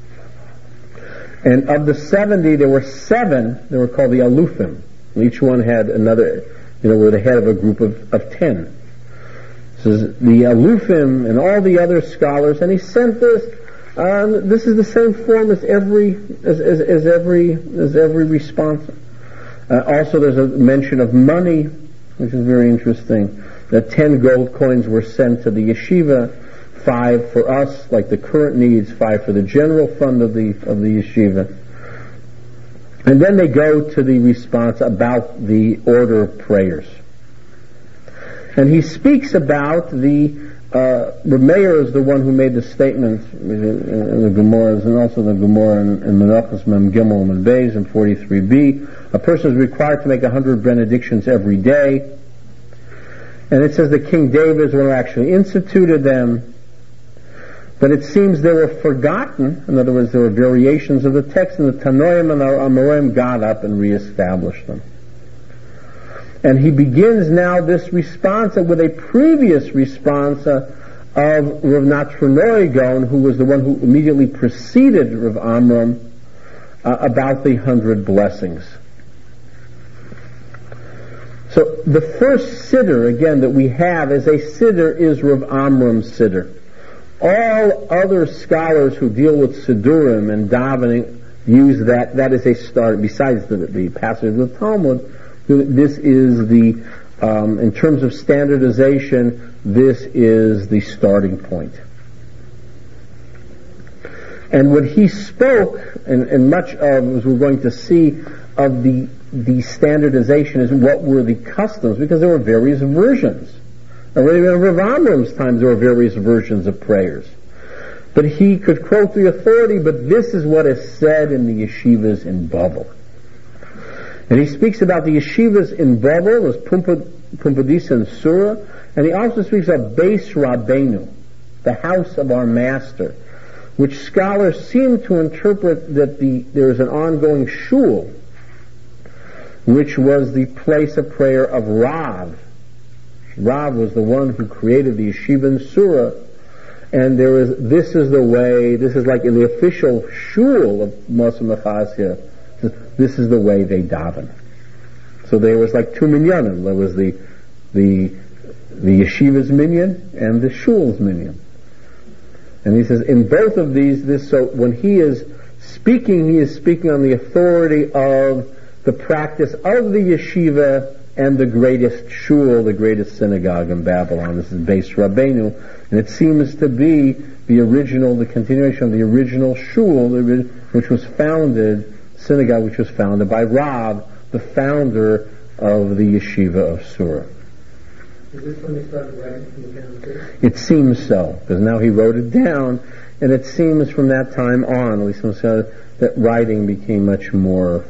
And of the seventy, there were seven, they were called the Alufim. Each one had another, you know, were the head of a group of, of ten. So the Alufim and all the other scholars, and he sent this, um, this is the same form as every, as, as, as every, as every response. Uh, also there's a mention of money, which is very interesting. That ten gold coins were sent to the yeshiva, five for us, like the current needs, five for the general fund of the of the yeshiva. And then they go to the response about the order of prayers. And he speaks about the, uh, the mayor is the one who made the statement in the Gemara, and also the Gemara in, in Menachos Mem Gimel and Beis in forty-three b. A person is required to make a hundred benedictions every day. And it says that King David is the one who actually instituted them. But it seems they were forgotten. In other words, there were variations of the text, and the Tanoim and our Amorim got up and reestablished them. And he begins now this responsa with a previous responsa of Rav Natranoi Gaon, who was the one who immediately preceded Rav Amram, uh, about the hundred blessings. So the first Siddur, again, that we have as a Siddur is Rav Amram's Siddur. All other scholars who deal with Siddurim and davening use that, that is a start, besides the, the passage of the Talmud. This is the, um, in terms of standardization, this is the starting point. And when he spoke, and, and much of, as we're going to see, of the the standardization is what were the customs, because there were various versions. Already in Rav Amram's times there were various versions of prayers. But he could quote the authority, but this is what is said in the yeshivas in Babel. And he speaks about the yeshivas in Babel, as Pumbedisa and Surah, and he also speaks of Beis Rabbeinu, the house of our master, which scholars seem to interpret that the there is an ongoing shul, which was the place of prayer of Rav. Rav was the one who created the yeshiva in Surah, and there is, this is the way, this is like in the official shul of Masa Machasya, this is the way they daven. So there was like two minyanim. There was the, the, the yeshiva's minyan and the shul's minyan. And he says, in both of these, this, so when he is speaking, he is speaking on the authority of the practice of the yeshiva and the greatest shul, the greatest synagogue in Babylon. This is Beis Rabbeinu, and it seems to be the original, the continuation of the original shul, which was founded synagogue which was founded by Rav, the founder of the yeshiva of Sura. Is this when they started writing from the Pentateuch? It seems so, because now he wrote it down, and it seems from that time on, at least that writing became much more,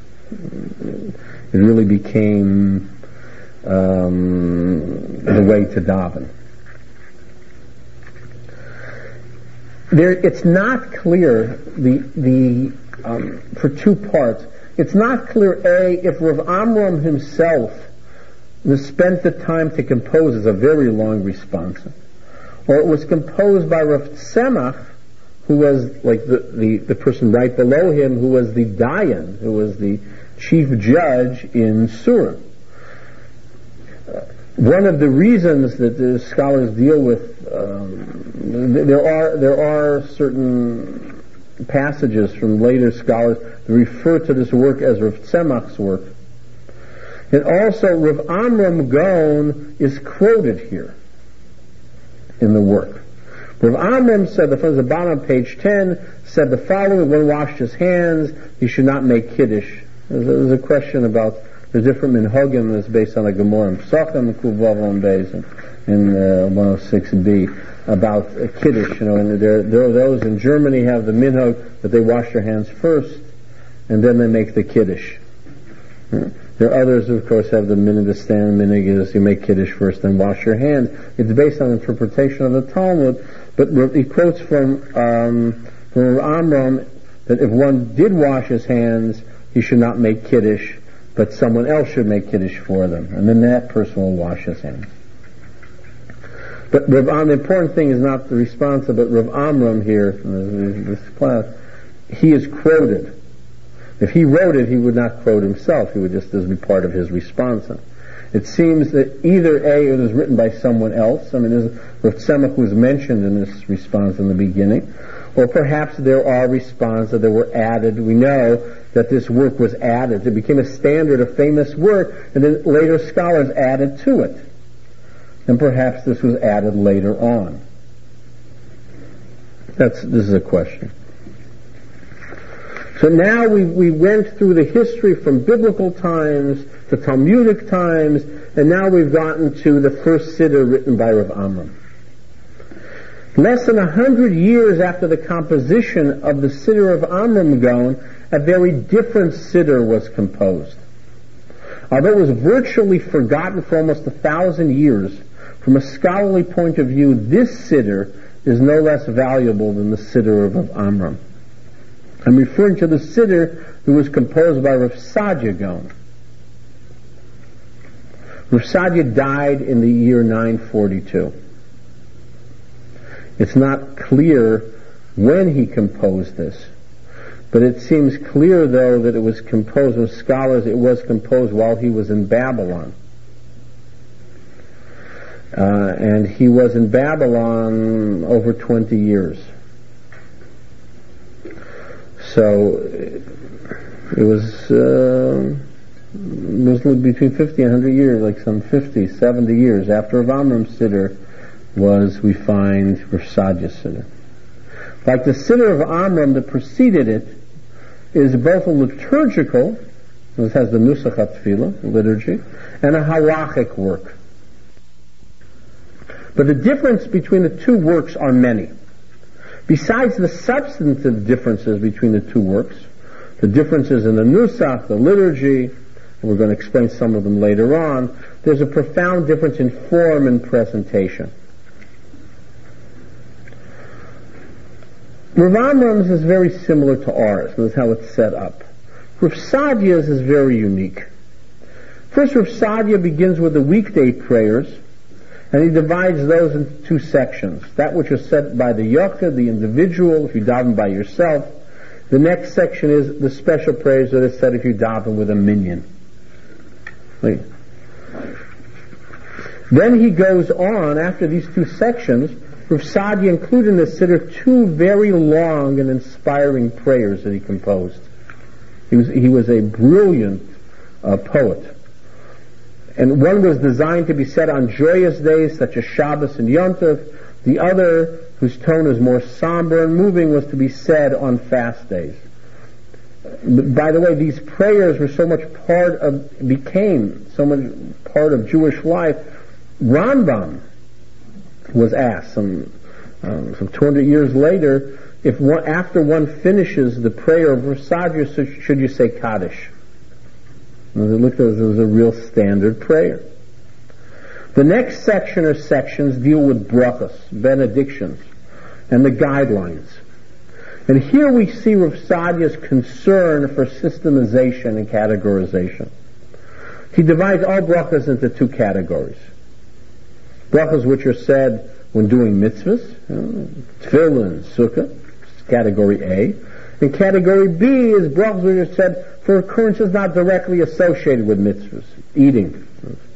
it really became um, the way to daven. There, it's not clear, the, the, um, for two parts, it's not clear, A, if Rav Amram himself was spent the time to compose as a very long response, or it was composed by Rav Tzemach, who was like the, the, the person right below him, who was the Dayan, who was the chief judge in Surah. Uh, one of the reasons that the scholars deal with, um, there are there are certain passages from later scholars that refer to this work as Rav Tzemach's work. And also Rav Amram Gaon is quoted here in the work. Rav Amram said, the from the bottom of page ten, said the following: when washed his hands, he should not make kiddush. There's a, there's a question about the different minhagim that's based on a Gemara, Psachim, Kuvav, and Beis, in uh, one oh six b, about uh, kiddush. You know, and there, there are those in Germany have the minhag that they wash their hands first, and then they make the kiddush. Hmm? There are others, of course, have the minhag to stand. Minhag is you make kiddush first, then wash your hands. It's based on interpretation of the Talmud, but he quotes from um, from Amram that if one did wash his hands, he should not make kiddush, but someone else should make kiddush for them, and then that person will wash his hands. But Rav Am, the important thing is not the response, but Rav Amram here in this class, he is quoted. If he wrote it, he would not quote himself. He would just as be part of his response. It seems that either A, it was written by someone else. I mean, Rav Tzemach was mentioned in this response in the beginning. Or perhaps there are responses that were added. We know that this work was added. It became a standard, a famous work, and then later scholars added to it. And perhaps this was added later on. That's, this is a question. So now we, we went through the history from biblical times to Talmudic times, and now we've gotten to the first siddur written by Rav Amram. Less than a hundred years after the composition of the siddur of Amram Gaon, a very different siddur was composed. Although it was virtually forgotten for almost a thousand years, from a scholarly point of view, this siddur is no less valuable than the siddur of, of Amram. I'm referring to the siddur that was composed by Rav Sadia Gaon. Rav Sadia died in the year nine forty-two. It's not clear when he composed this, but it seems clear, though, that it was composed with scholars. It was composed while he was in Babylon. Uh, and he was in Babylon over twenty years. So it was, uh, it was between fifty and one hundred years, like some fifty, seventy years after Rav Amram's siddur was, we find, Rav Sadia's siddur. Like the siddur of Amram that preceded it is both a liturgical, it has the Nusach HaTfilah, liturgy, and a halachic work. But the difference between the two works are many. Besides the substantive differences between the two works, the differences in the Nusach, the liturgy, and we're going to explain some of them later on, there's a profound difference in form and presentation. Rav Amram's is very similar to ours. That's how it's set up. Rav Sadia's is very unique. First, Rav Sadia begins with the weekday prayers, and he divides those into two sections. That which is said by the yochid, the individual, if you daven by yourself. The next section is the special prayers that are said if you daven with a minyan. Wait. Then he goes on, after these two sections, Rav Sadia included in the siddur two very long and inspiring prayers that he composed. He was, he was a brilliant uh, poet. And one was designed to be said on joyous days such as Shabbos and Yom Tov. The other, whose tone is more somber and moving, was to be said on fast days. By the way, these prayers were so much part of, became so much part of Jewish life. Rambam was asked some, um, some two hundred years later, if one, after one finishes the prayer of Rosh Hashanah, should you say Kaddish? And they looked at it as a real standard prayer. The next section or sections deal with brachos, benedictions, and the guidelines. And here we see Rav Sadia's concern for systemization and categorization. He divides all brachos into two categories. Brachos which are said when doing mitzvahs, you know, tefillin, sukkah, category A. And category B is brachos which are said for occurrences not directly associated with mitzvahs, eating.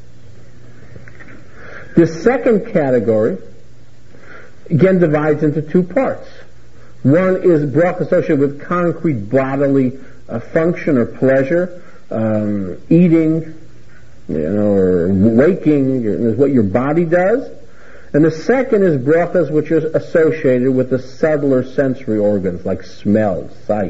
This second category, again, divides into two parts. One is brachos associated with concrete bodily uh, function or pleasure, um, eating, you know, or waking, is what your body does. And the second is brachos which are associated with the subtler sensory organs like smell, sight.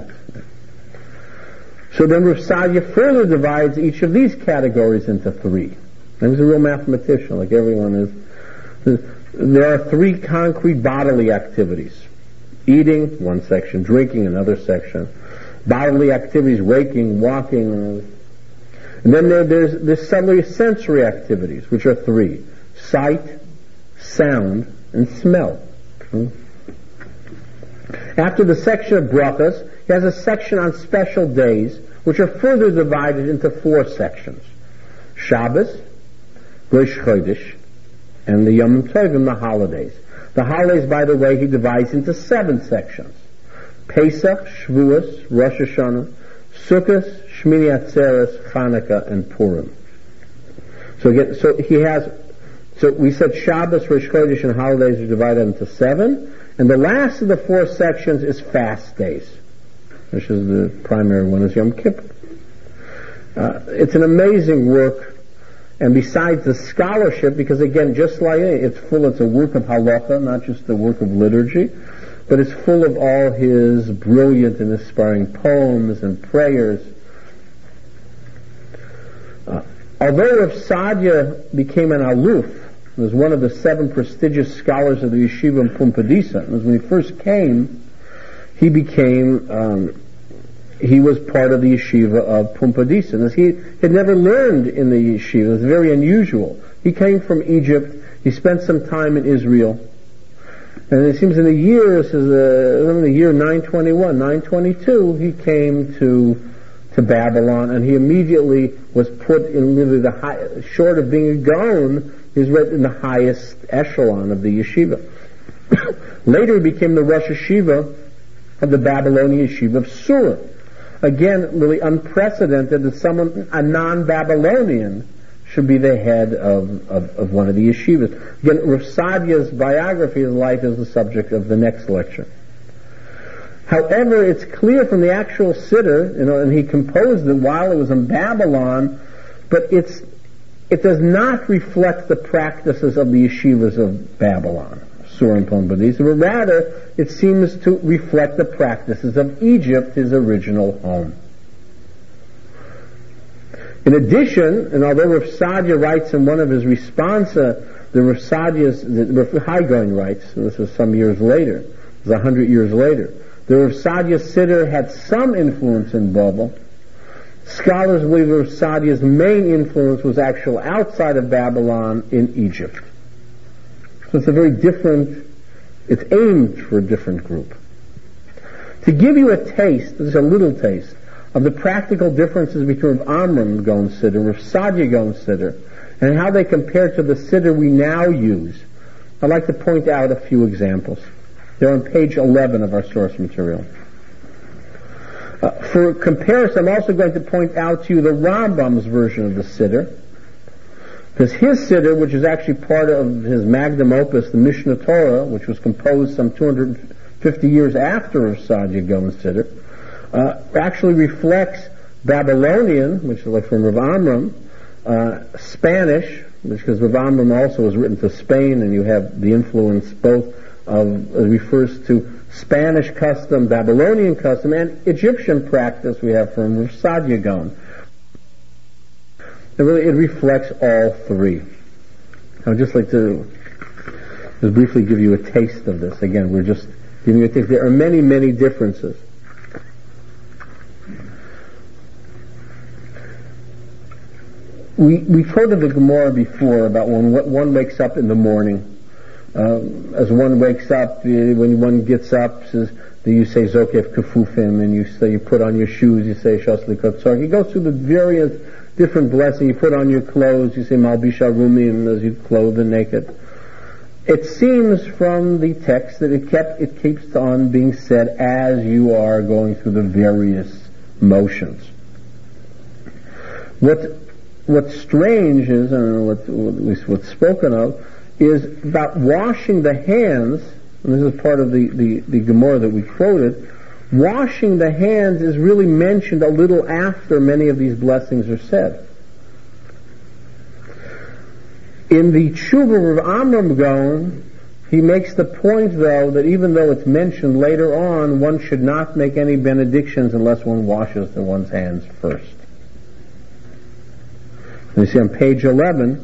So then Rav Sadia further divides each of these categories into three. He was a real mathematician, like everyone is. There are three concrete bodily activities. Eating, one section. Drinking, another section. Bodily activities, waking, walking. And then there, there's the subtly sensory activities, which are three. Sight, sound, and smell. After the section of brachos, he has a section on special days, which are further divided into four sections. Shabbos, Rosh Chodesh, and the Yom Tovim, the holidays. The holidays, by the way, he divides into seven sections. Pesach, Shavuos, Rosh Hashanah, Sukkot, Shmini Atzeres, Chanukah, and Purim. So, again, so he has, so we said Shabbos, Rosh Chodesh, and holidays are divided into seven, and the last of the four sections is fast days, which is the primary one, is Yom Kippur. Uh, it's an amazing work. And besides the scholarship, because again, just like it, it's full, it's a work of halacha, not just a work of liturgy, but it's full of all his brilliant and inspiring poems and prayers. Uh, although Rav Sadia became an aluf, was one of the seven prestigious scholars of the yeshiva in Pumbedisa, and when he first came, he became um, he was part of the yeshiva of Pumbedisa. And he had never learned in the yeshiva. It was very unusual. He came from Egypt. He spent some time in Israel. And it seems in the years, uh, in the year nine twenty-one, nine twenty-two, he came to to Babylon, and he immediately was put in literally the high, short of being a gaon, he's read in the highest echelon of the yeshiva. Later he became the Rosh Yeshiva of the Babylonian yeshiva of Sura. Again, really unprecedented that someone, a non-Babylonian, should be the head of, of, of one of the yeshivas. Again, Rav Sadia's biography, his life, is the subject of the next lecture. However, it's clear from the actual siddur, you know, and he composed it while it was in Babylon, but it's it does not reflect the practices of the yeshivas of Babylon, Sur and Pumbedisa, but rather it seems to reflect the practices of Egypt, his original home. In addition, and although Rav Sadia writes in one of his responsa, the Rav Sadia's, the Rav Haigaon writes, and this was some years later, it was a hundred years later, the Rav Sadia siddur had some influence in Babel. Scholars believe Rav Sadia's main influence was actually outside of Babylon in Egypt. So it's a very different, it's aimed for a different group. To give you a taste, this is a little taste, of the practical differences between Rav Amram Gaon Siddur and Rav Sadia Gaon Siddur, and how they compare to the Siddur we now use, I'd like to point out a few examples. They're on page eleven of our source material. Uh, for comparison, I'm also going to point out to you the Rambam's version of the Siddur, because his Siddur, which is actually part of his magnum opus, the Mishnah Torah, which was composed some two hundred fifty years after Rav Sadia Gaon Siddur, uh, actually reflects Babylonian, which is like from Rav Amram, uh, Spanish, because Rav Amram also was written to Spain, and you have the influence both of, uh, refers to Spanish custom, Babylonian custom, and Egyptian practice we have from Rav Saadia Gaon. It really, it reflects all three. I would just like to just briefly give you a taste of this. Again, we're just giving you a taste. There are many, many differences. We we quoted the Gemara before about when one wakes up in the morning. Um, as one wakes up, when one gets up, says, do you say Zokef Kafufim, and you say, you put on your shoes, you say Shas Likotzor. He goes through the various different blessings. You put on your clothes, you say Malbisha Rumim, as you clothe the naked. It seems from the text that it kept it keeps on being said as you are going through the various motions. What what's strange is, I don't know what, what at least what's spoken of, is about washing the hands, and this is part of the, the, the Gemara that we quoted. Washing the hands is really mentioned a little after many of these blessings are said. In the Tshuva of Amram Gaon, he makes the point, though, that even though it's mentioned later on, one should not make any benedictions unless one washes the one's hands first. And you see on page eleven,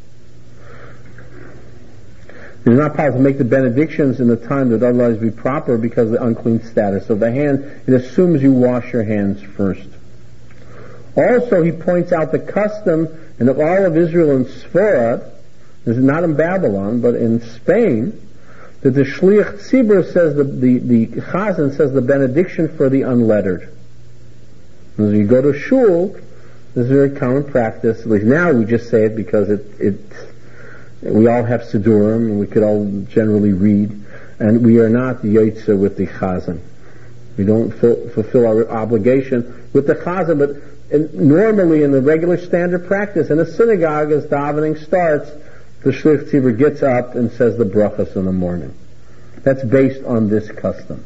it is not possible to make the benedictions in the time that would otherwise be proper because of the unclean status of the hand. It assumes you wash your hands first. Also, he points out the custom and of all of Israel and Sfarad, this is not in Babylon, but in Spain, that the Shliach Tzibur says, the, the, the Chazan says the benediction for the unlettered. As you go to shul, this is a very common practice. At least now we just say it because it, it we all have Sidurim, and we could all generally read, and we are not Yotze with the Chazan. We don't ful- fulfill our obligation with the Chazan, but in, normally in the regular standard practice, in a synagogue, as davening starts, the Shliach Tzibur gets up and says the brachas in the morning. That's based on this custom.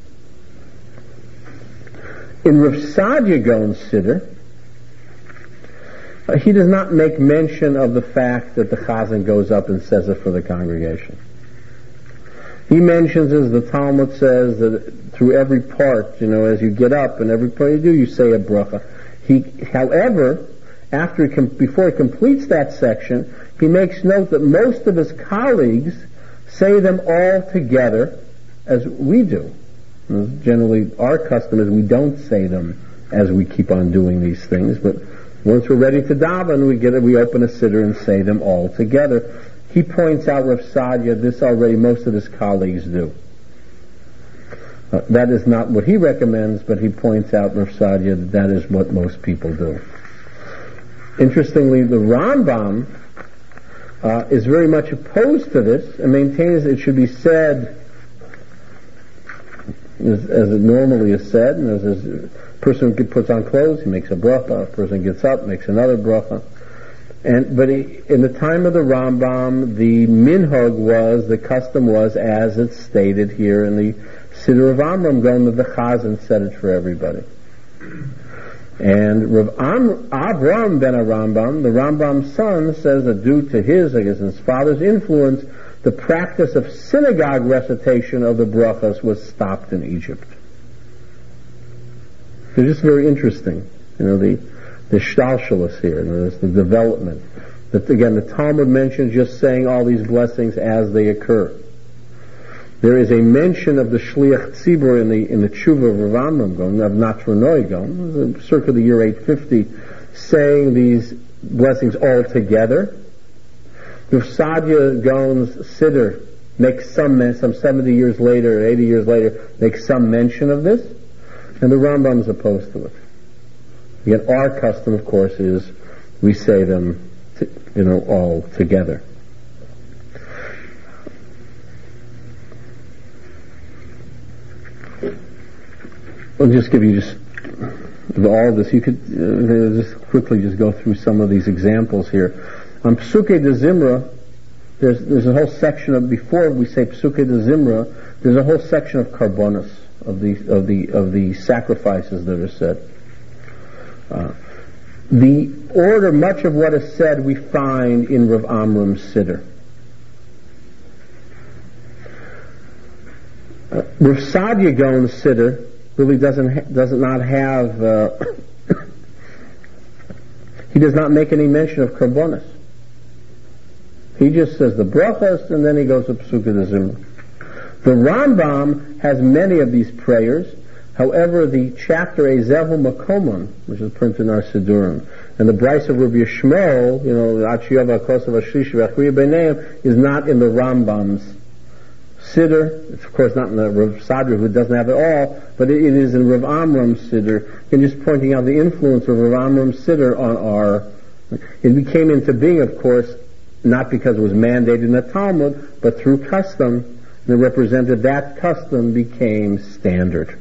In Rav Saadia Gaon's Siddur, Uh, he does not make mention of the fact that the Chazan goes up and says it for the congregation. He mentions, as the Talmud says, that through every part, you know, as you get up and every part you do, you say a bracha. He, however, after he com- before he completes that section, he makes note that most of his colleagues say them all together as we do. And generally, our custom is we don't say them as we keep on doing these things, but once we're ready to daven, we get it, we open a siddur and say them all together. He points out, Rav Saadia, this already most of his colleagues do. Uh, that is not what he recommends, but he points out, Rav Saadia, that that is what most people do. Interestingly, the Rambam uh, is very much opposed to this and maintains it should be said as, as it normally is said, and as is person puts on clothes, he makes a bracha. A person gets up, makes another bracha. And but he, in the time of the Rambam, the minhag was, the custom was, as it's stated here in the Siddur of Amram Gaon, that the Chazan said it for everybody. And Rav Am, Avram ben Rambam, the Rambam's son, says that due to his, I guess, his father's influence, the practice of synagogue recitation of the brachas was stopped in Egypt. It's just very interesting, you know, the the shtalshalos here, you know, the development. That again, the Talmud mentions just saying all these blessings as they occur. There is a mention of the Shliach Tzibur in the in the Tshuva of Rav Amram Gaon, of Natronoi Gaon, circa the year eight fifty, saying these blessings all together. Rav Saadia Gaon's Siddur makes some some seventy years later, eighty years later, makes some mention of this. And the Rambam is opposed to it. Yet our custom, of course, is we say them, t- you know, all together. I'll just give you just all this. You could uh, just quickly just go through some of these examples here. On Psukei de Zimra, there's there's a whole section of, before we say Psukei de Zimra, there's a whole section of karbonos, of the of the of the sacrifices that are said. Uh, the order, much of what is said, we find in Rav Amram's Siddur. Uh, Rav Sadia Gaon's Siddur really doesn't ha- does not have, uh, he does not make any mention of Karbonis. He just says the brachas and then he goes to Pesukei de Zimra. The Rambam has many of these prayers. However, the chapter Ezehu Makomon, which is printed in our Siddurim, and the Bryce of Rabbi Yishmael, you know, Achiyava Kosav Ashlish V'Achriya B'Neim, is not in the Rambam's Siddur. It's of course not in the Rav Sadia, who doesn't have it all, but it, it is in Rav Amram's Siddur. And just pointing out the influence of Rav Amram's Siddur on our, it became into being, of course, not because it was mandated in the Talmud, but through custom. And it represented that custom became standard.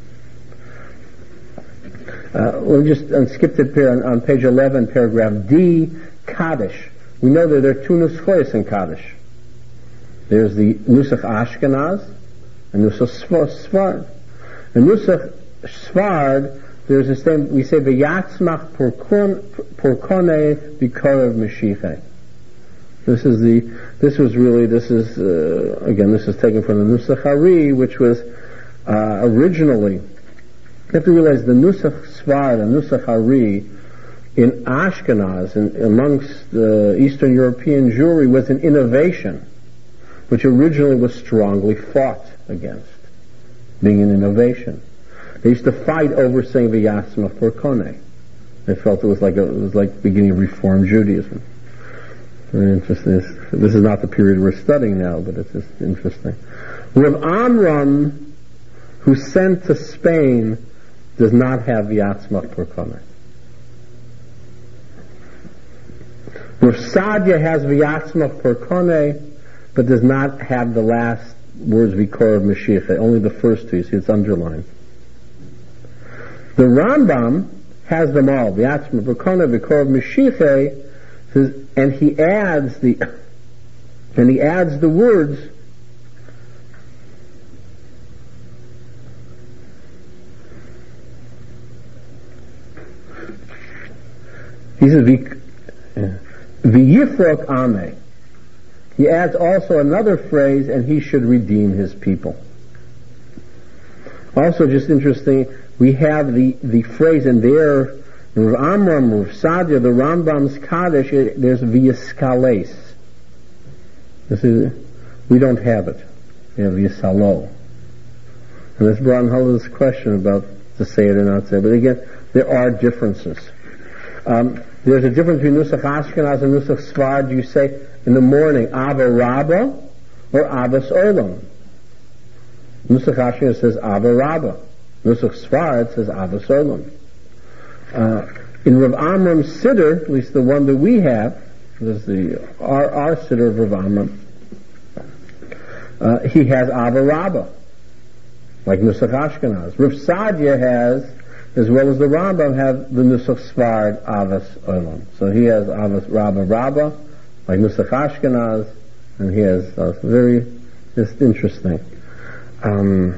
Uh, we'll just uh, skip it here on, on page eleven, paragraph D, Kaddish. We know that there are two Nusachos in Kaddish. There's the Nusach Ashkenaz and Nusach Sfard. In Nusach Sfard, there's this thing, we say, V'yatzmach porkone b'korav Mashiach. This is the, this was really, this is, uh, again, this is taken from the Nusach Ari, which was uh, originally, you have to realize the Nusach Sfard and Nusach Ari in Ashkenaz, in, amongst the Eastern European Jewry, was an innovation, which originally was strongly fought against, being an innovation. They used to fight over saying V'yatzma Porkone. They felt it was like a, it was like beginning of Reform Judaism. Very interesting. This, this is not the period we're studying now, but it's just interesting. Rav Amram, who sent to Spain, does not have V'yatzmach Porkone. Rav Sadia has V'yatzmach Porkone, but does not have the last words V'korav Mashiach, only the first two. You see, it's underlined. The Rambam has them all. V'yatzmach Porkone, V'korav Mashiach, and he adds the and he adds the words he says V'yifrok Ame. He adds also another phrase, and he should redeem his people. Also, just interesting, we have the the phrase in there. Rav Amram, Rav Sadia, the Rambam's Kaddish, there's V'yiskales. This is, we don't have it. We have V'yisalo. And this brought in this question about to say it or not say it. But again, there are differences. Um, there's a difference between Nusach Ashkenaz and Nusach Sfard. You say in the morning, Ava Rabba or Avas Olam. Nusach Ashkenaz says Ava Rabba. Nusach Sfard says Avas Olam. Uh, in Rav Amram's Siddur, at least the one that we have, this is the our, our Siddur of Rav Amram, uh, he has Ava Rabba, like Nusach Ashkenaz. Rav Sadia has, as well as the Rambam, have the Nusach Sfard Avas Olam. So he has Avas Rabba Rabba, like Nusach Ashkenaz, and he has uh, very, just interesting. Um,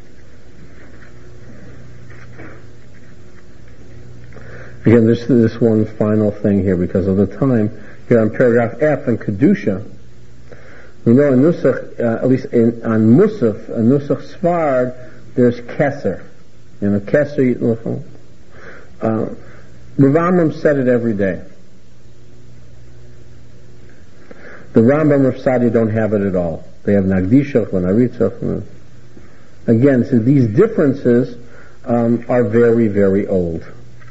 Again, this this one final thing here because of the time. Here on paragraph F in Kedusha, we know in Nusach, uh, at least in, on Musaf, in Nusach Sfard, there's Keser. You know, Keser, uh, Rav Amram said it every day. The Rambam and Rav Sadia don't have it at all. They have Nagdishach and Aritzach. Again, so these differences um, are very, very old.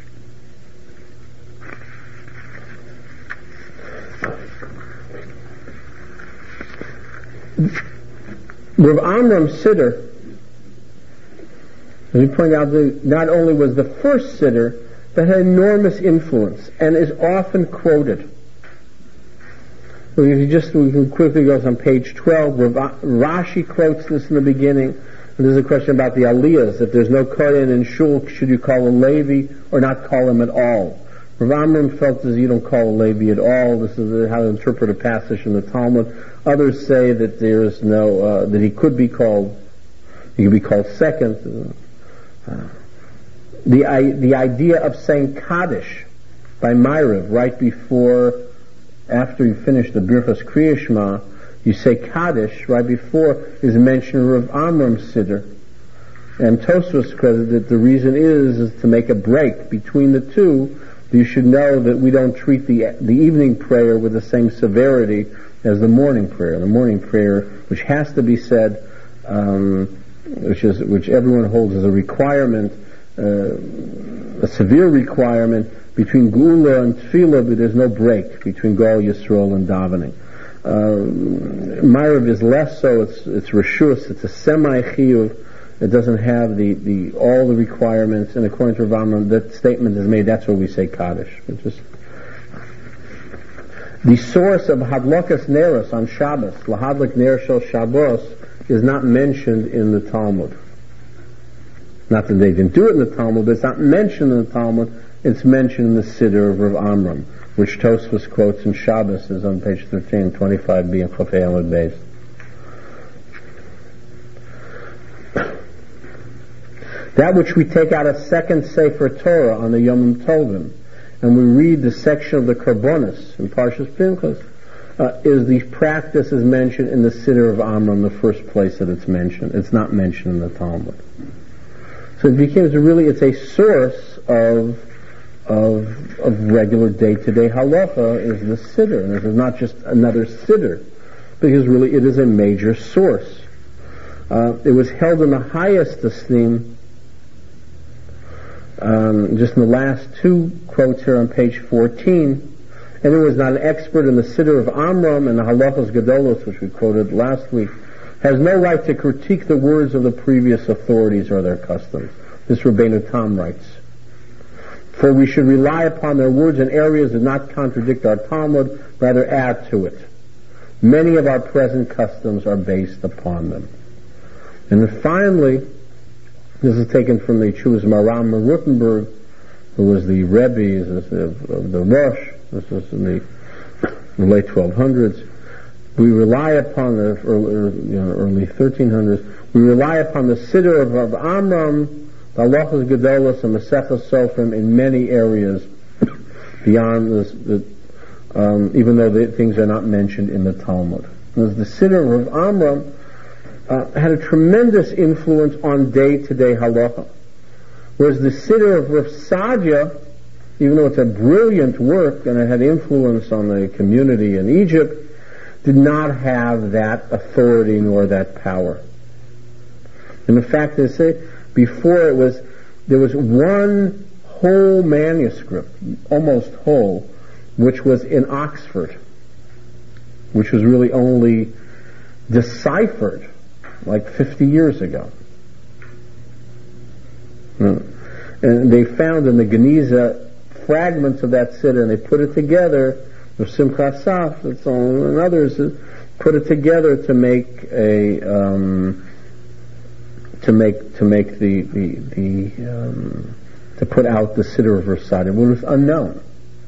Rav Amram's Siddur, as we point out, the, not only was the first Siddur, but had enormous influence and is often quoted. So if you just, we can quickly go on page twelve. Rav, Rashi quotes this in the beginning. And there's a question about the aliyahs. If there's no kohen in shul, should you call a Levi or not call him at all? Rav Amram felt as you don't call a Levi at all. This is how to interpret a passage in the Talmud. Others say that there is no, uh, that he could be called, he could be called second. Uh, the, I, the idea of saying Kaddish by Ma'ariv right before, after you finish the Birchas Kriya Shema, you say Kaddish, right before is mention of Amram's Siddur. And Tosfos credited the reason is, is to make a break between the two. You should know that we don't treat the the evening prayer with the same severity as the morning prayer. The morning prayer, which has to be said, um, which is which everyone holds as a requirement, uh, a severe requirement between Gula and Tefillah, but there's no break between Gal Yisrael and davening. Uh, Ma'ariv is less so. It's it's reshus. It's a semi chiyuv. It doesn't have the, the all the requirements, and according to Rav Amram, that statement is made. That's what we say Kaddish. It's just the source of Hadlakas Neros on Shabbos, Lahadlik Ner Shel Shabbos, is not mentioned in the Talmud. Not that they didn't do it in the Talmud, but it's not mentioned in the Talmud. It's mentioned in the Siddur of Rav Amram, which Tosfos quotes in Shabbos, is on page thirteen, twenty-five b and Chafei Amud Beis. That which we take out a second Sefer Torah on the Yom Tovim, and we read the section of the Karbonis in Parshas Pinchas, uh, is the practice is mentioned in the Siddur of Amram, the first place that it's mentioned. It's not mentioned in the Talmud. So it becomes really, it's a source of of of regular day-to-day halacha is the Siddur. And this is not just another Siddur, because really it is a major source. Uh, it was held in the highest esteem. Um, just in the last two quotes here on page fourteen, anyone who is not an expert in the Siddur of Amram and the Halachos Gedolos, which we quoted last week, has no right to critique the words of the previous authorities or their customs. This Rabbeinu Tam writes, for we should rely upon their words in areas that do not contradict our Talmud, rather add to it. Many of our present customs are based upon them. And then finally, this is taken from the Chuvas Maram of Rutenberg, who was the Rebbe of, of the Rosh. This was in the, the late twelve hundreds. We rely upon the early, you know, early thirteen hundreds. We rely upon the Siddur of, of Amram, the Halachos Gedolos, and Maseches Sofrim in many areas beyond this, the, um, even though the things are not mentioned in the Talmud. There's the Siddur of Amram. Uh, had a tremendous influence on day-to-day halacha. Whereas the Siddur of Rav Sadia, even though it's a brilliant work and it had influence on the community in Egypt, did not have that authority nor that power. And in fact, they say, before it was, there was one whole manuscript, almost whole, which was in Oxford, which was really only deciphered like fifty years ago. And they found in the Geniza fragments of that Siddur, and they put it together with Simchas Saf and others, put it together to make a um, to make to make the the, the um, to put out the Siddur of Rav Sadia, which was unknown.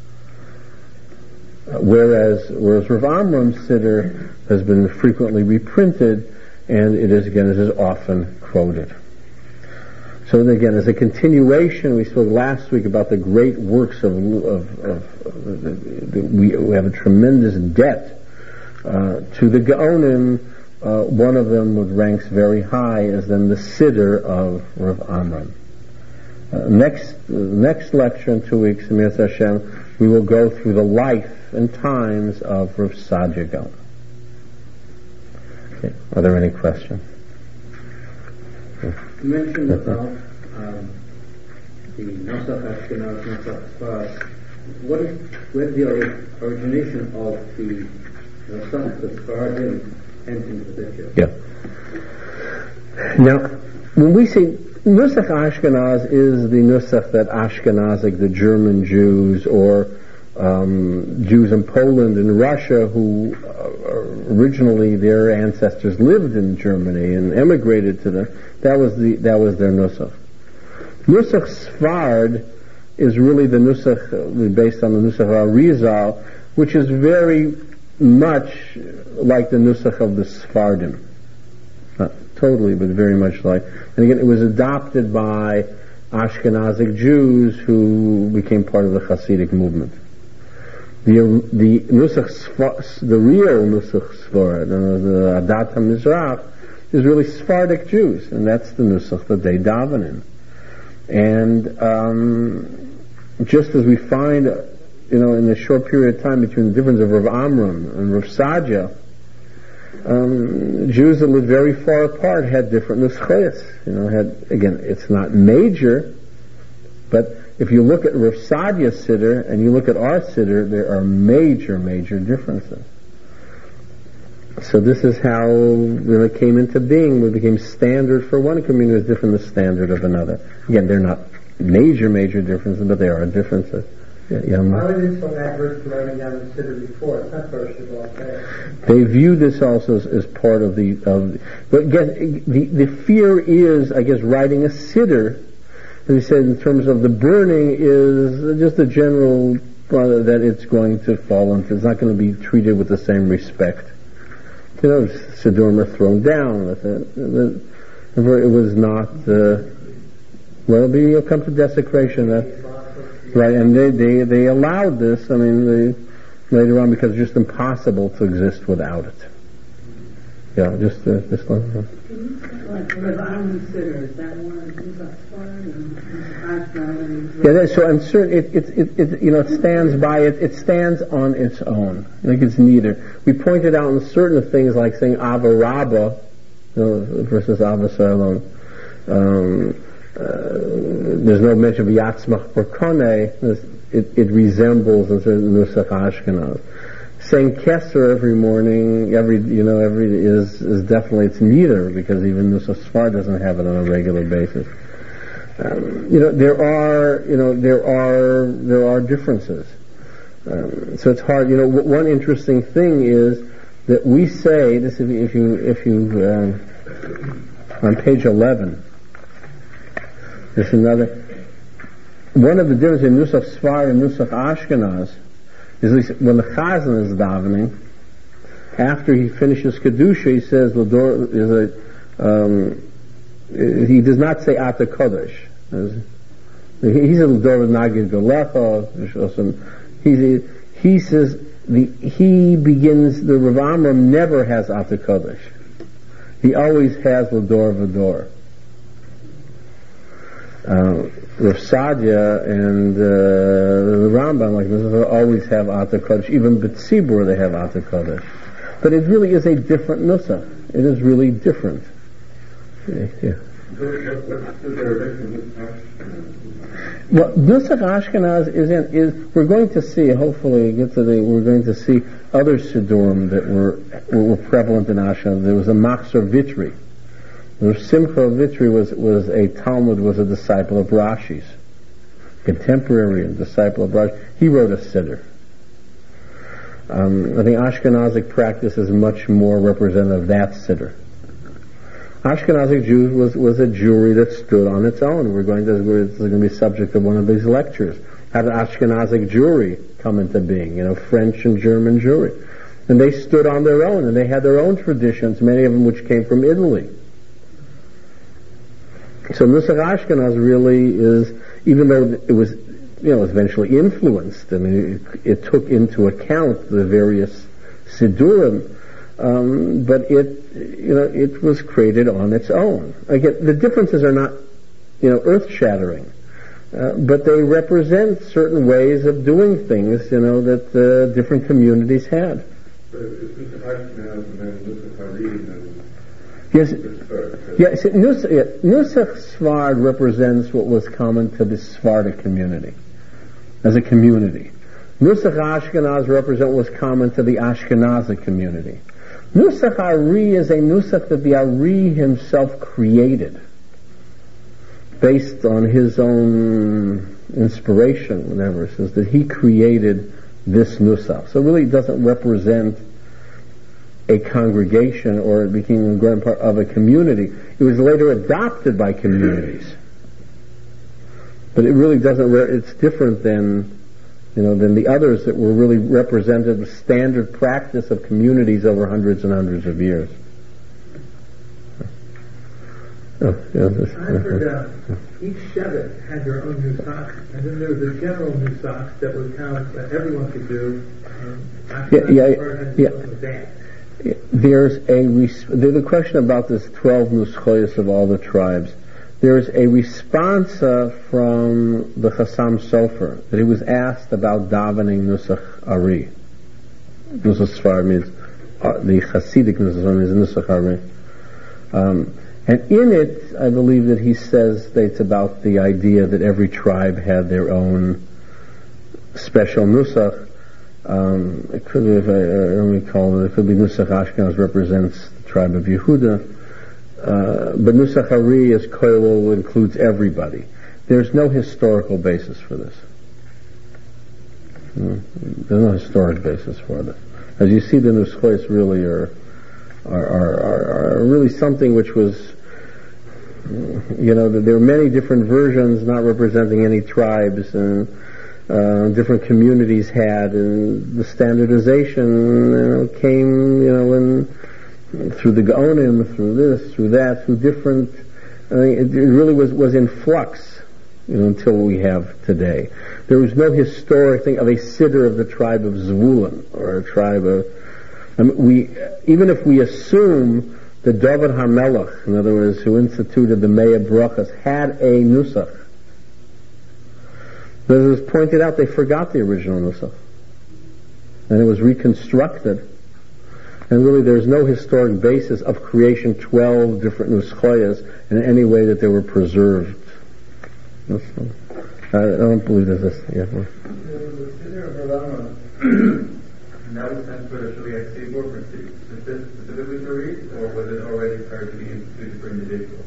Whereas whereas Rav Amram's Siddur has been frequently reprinted, and it is, again, it is often quoted. So again, as a continuation, we spoke last week about the great works of, of, of, of the, the, we, we have a tremendous debt uh, to the Gaonim. Uh, one of them was ranks very high as then the Siddur of Rav Amram. Uh, next uh, next lecture in two weeks, Emir Hashem, we will go through the life and times of Rav Sadia Gaon. Okay. Are there any questions? You mentioned about um, the Nosach Ashkenaz, Nosach Sfard. What is, where's the ori- origination of the Nosach, the Sfardim, entering the picture? Yeah. Now, when we say Nusach Ashkenaz is the Nusach that Ashkenazic, the German Jews, or um, Jews in Poland and Russia who uh, originally their ancestors lived in Germany and emigrated to them, that was the that was their Nusach. Nusach Sfard is really the Nusach based on the Nusach Arizal, which is very much like the Nusach of the Sfardim. Not totally, but very much like. And again, it was adopted by Ashkenazic Jews who became part of the Hasidic movement. The the Nusach, the real Nusach Sfarad, the Adat HaMizrach, is really Sephardic Jews, and that's the Nusach that they daven in. And um, just as we find, you know, in the short period of time between the difference of Rav Amram and Rav Sadia, um, Jews that lived very far apart had different nuschayos. You know, had again, it's not major, but if you look at Rav Sadia's siddur and you look at our siddur, there are major, major differences. So this is how when it came into being. It became standard for one community is different than the standard of another. Again, they're not major, major differences, but there are differences. Yeah, yeah, Why was it so adverse to writing down the siddur before? It's not first of all fair. They view this also as, as part of the of. But again, the the fear is, I guess, writing a siddur. As we said, in terms of the burning, is just a general uh, that it's going to fall into. It's not going to be treated with the same respect. You know, Siddurim are thrown down. It, it, it was not, uh, well, it'll, be, it'll come to desecration. That, right, and they, they, they allowed this, I mean, they, later on, because it's just impossible to exist without it. Yeah, just, uh, just like that. Yeah, that, so I'm certain it, it, it, it, you know, it stands by it, it stands on its own. Like it's neither. We pointed out in certain things like saying Ava Rabba, you know, versus Ava Salom. Um, uh, there's no mention of Yatzmach Barkone. It, it resembles in certain Nusach Ashkenaz. Saying Kesser every morning, every you know, every is is definitely it's neither, because even Nusach Sfar doesn't have it on a regular basis. Um, you know, there are you know there are there are differences. Um, so it's hard. You know, w- one interesting thing is that we say this. If you if you, if you uh, on page eleven, there's another. One of the differences in Nusach Sfar and Nusach Ashkenaz is when the Chazan is davening, after he finishes Kedusha, he says, L'dor, is a, um, he does not say Ata Kodesh. He says, L'dor Nagid Golecha. He, he says, the, he begins, the Rav Amram never has Ata Kodesh. He always has L'dor V'dor. Uh, Rav Sadia and uh, the Rambam, like this, always have Ata Kodesh. Even B'tzibur they have Ata Kodesh. But it really is a different nusach. It is really different. Yeah. yeah. Well, Nusach Ashkenaz is in, is we're going to see. Hopefully, get to the we're going to see other Siddurim that were were prevalent in Ashkenaz. There was a Machzor Vitri. Simcha Vitri was, was a Talmud, was a disciple of Rashi's, contemporary and disciple of Rashi. He wrote a siddur. Um, I think Ashkenazic practice is much more representative of that siddur. Ashkenazic Jews was, was a Jewry that stood on its own. We're going to, we're, this is going to be subject of one of these lectures. How did Ashkenazic Jewry come into being? You know, French and German Jewry. And they stood on their own, and they had their own traditions, many of them which came from Italy. So Nusach Ashkenaz really is, even though it was, you know, eventually influenced, I mean, it, it took into account the various Siddurim, um, but it, you know, it was created on its own. Again, the differences are not, you know, earth-shattering, uh, but they represent certain ways of doing things, you know, that uh, different communities had. But if Nusach Ashkenaz and then Nusach Harid and Yes, yes. Nusach, yeah, Nusach Sfard represents what was common to the Sephardic community, as a community. Nusach Ashkenaz represents what was common to the Ashkenazic community. Nusach Ari is a Nusach that the Ari himself created, based on his own inspiration, whatever. It says that he created this Nusach. So it really doesn't represent a congregation, or it became a grand part of a community. It was later adopted by communities, but it really doesn't. Re- it's different than, you know, than the others that were really represented the standard practice of communities over hundreds and hundreds of years. Oh, yeah, this, I heard uh, each Shevet had their own nusach, and then there was a general nusach that would count that everyone could do. Um, yeah, yeah, yeah. yeah. There's a res- there's a question about this twelve nuschoyos of all the tribes. There's a response uh, from the Chassam Sofer that he was asked about davening nusach ari. Nusach Sfar means uh, the Hasidic nusach is nusach ari. Um, And in it, I believe that he says, states about the idea that every tribe had their own special nusach. Um, it could be, if I, I don't recall, it could be Nusach Ashkenaz represents the tribe of Yehuda. Uh, but Nusach Ari as Koilel includes everybody. There's no historical basis for this. Mm, there's no historic basis for this. As you see, the Nuschois really are Are, are, are, are really something which was, you know, there were many different versions not representing any tribes, and uh, different communities had, and the standardization, you know, came, you know, in, through the Gaonim, through this, through that, through different, I mean, it, it really was, was in flux, you know, until we have today. There was no historic thing of a siddur of the tribe of Zvulun, or a tribe of, I mean, we, even if we assume that David HaMelech, in other words, who instituted the Mea Brachas, had a Nusach, but as it was pointed out, they forgot the original Nusach. And it was reconstructed. And really there's no historic basis of creation twelve different Nuschoyas in any way that they were preserved. I don't believe there's this. Yeah. And that was sent for the Shaliach Tzibur specifically to read, or was it already prior to being instituted for individuals?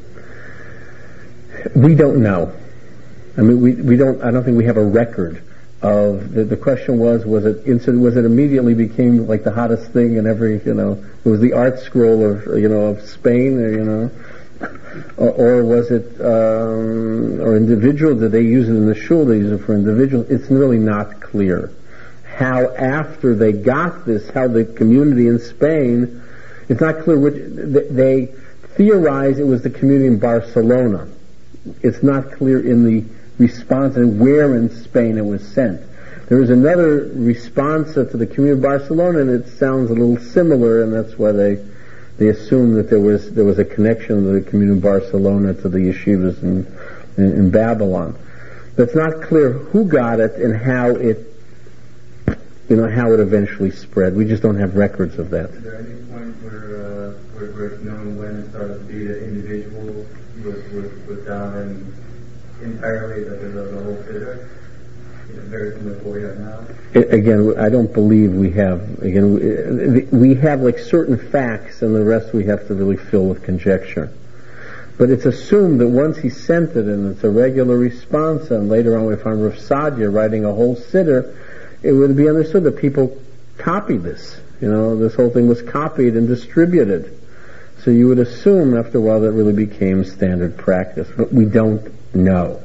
We don't know. I mean, we we don't. I don't think we have a record of the, the question was was it was it immediately became like the hottest thing in every, you know, it was the art scroll of, you know, of Spain, or, you know, or, or was it um, or individual? Did they use it in the shul? They use it for individuals. It's really not clear how after they got this, how the community in Spain, it's not clear which, they theorize it was the community in Barcelona. It's not clear in the response and where in Spain it was sent. There is another response to the community of Barcelona, and it sounds a little similar, and that's why they they assume that there was there was a connection of the community of Barcelona to the yeshivas in, in, in Babylon. But it's not clear who got it and how it, you know, how it eventually spread. We just don't have records of that. Is there any point where, uh, where, where it's known when it started to be that individuals was, was, was down and entirely the, the, the whole figure? You know, very similar to what we have now? Again, I don't believe we have, again, we have like certain facts, and the rest we have to really fill with conjecture. But it's assumed that once he sent it, and it's a regular response, and later on if I'm Rav Sadia writing a whole siddur, it would be understood that people copied this. You know, this whole thing was copied and distributed. So you would assume after a while that really became standard practice, but we don't know.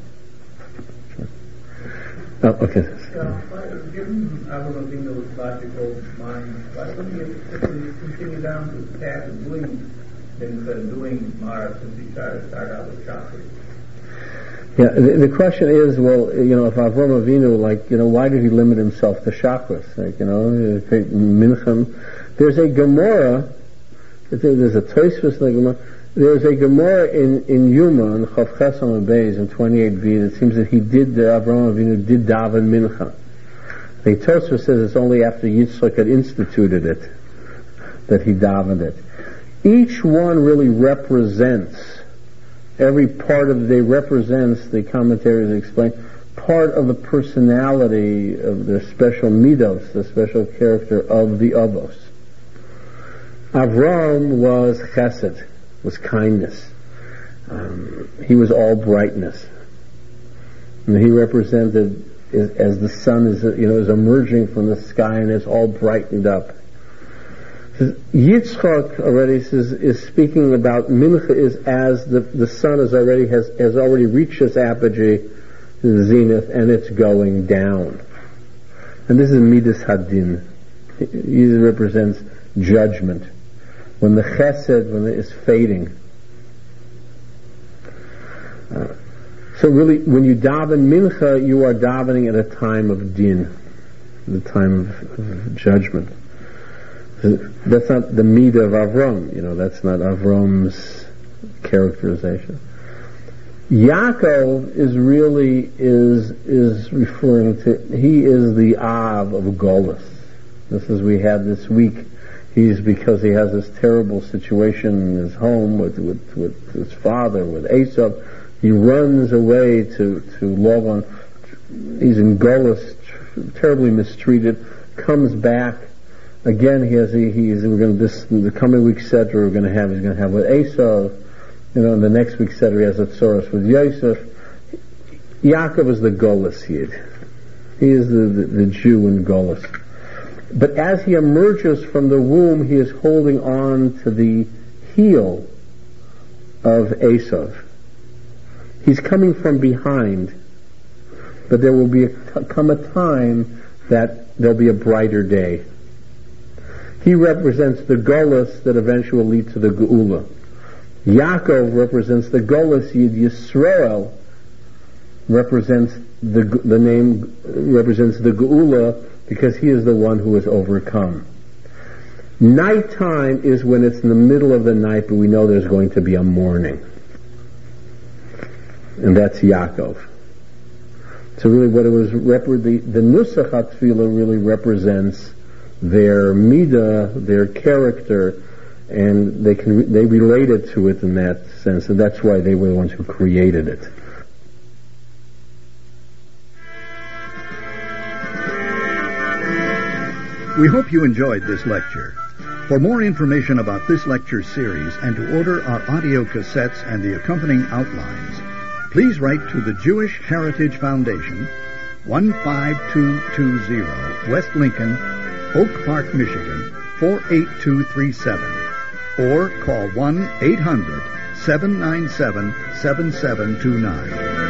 Oh, okay. Uh, given Avraham Avinu's logical mind, why wouldn't he continue down the path of doing instead of doing Mara, since he tried to start out with Shachar? Yeah, the, the question is, well, you know, if Avraham Avinu, like, you know, why did he limit himself to chakras? Like, you know, Minchem. There's a Gemara, there's a Tosfos in the Gemara, there's a Gemara in, in Yuma, in Chav Chesam Beis, in twenty-eight v, it seems that he did, uh, Avraham Avinu did daven Mincha. The Tosfos says it's only after Yitzchak had instituted it that he davened it. Each one really represents, every part of the day represents, the commentaries explain, part of the personality of the special midos, the special character of the Avos. Avram was chesed, was kindness. Um, he was all brightness. And he represented as, as the sun is, you know, is emerging from the sky and is all brightened up. Yitzchak already says, is speaking about Mincha is as the, the sun is already has, has already reached its apogee, the zenith, and it's going down. And this is Midas Hadin. He represents judgment. When the chesed, when it is fading. Uh, so really, when you daven mincha, you are davening at a time of din, the time of, of judgment. That's not the midah of Avram, you know, that's not Avram's characterization. Yaakov is really, is, is referring to, he is the Av of Golus. This is, we had this week, he's, because he has this terrible situation in his home with, with, with his father, with Esav, he runs away to, to Lavan, he's in Golus, terribly mistreated, comes back. Again, he has, he, he's, we're going to, this, the coming week Seder we're going to have, he's going to have with Esav, you know, and the next week Seder he has a Tzoros with Yosef. Yaakov is the Golus Yid. He is the, the, the Jew in Golus. But as he emerges from the womb, he is holding on to the heel of Esav. He's coming from behind, but there will be a, come a time that there'll be a brighter day. He represents the Golus that eventually will lead to the Geula. Yaakov represents the Golus Yid. Yisrael represents the the name represents the Geula because he is the one who is overcome. Nighttime is when it's in the middle of the night, but we know there's going to be a morning, and that's Yaakov. So really, what it was rep- the the Nusach HaTfilah really represents their midah, their character, and they can they related to it in that sense, and that's why they were the ones who created it. We hope you enjoyed this lecture. For more information about this lecture series and to order our audio cassettes and the accompanying outlines, please write to the Jewish Heritage Foundation, one five two two zero West Lincoln, Oak Park, Michigan, four eight two three seven, or call one eight hundred seven nine seven seven seven two nine.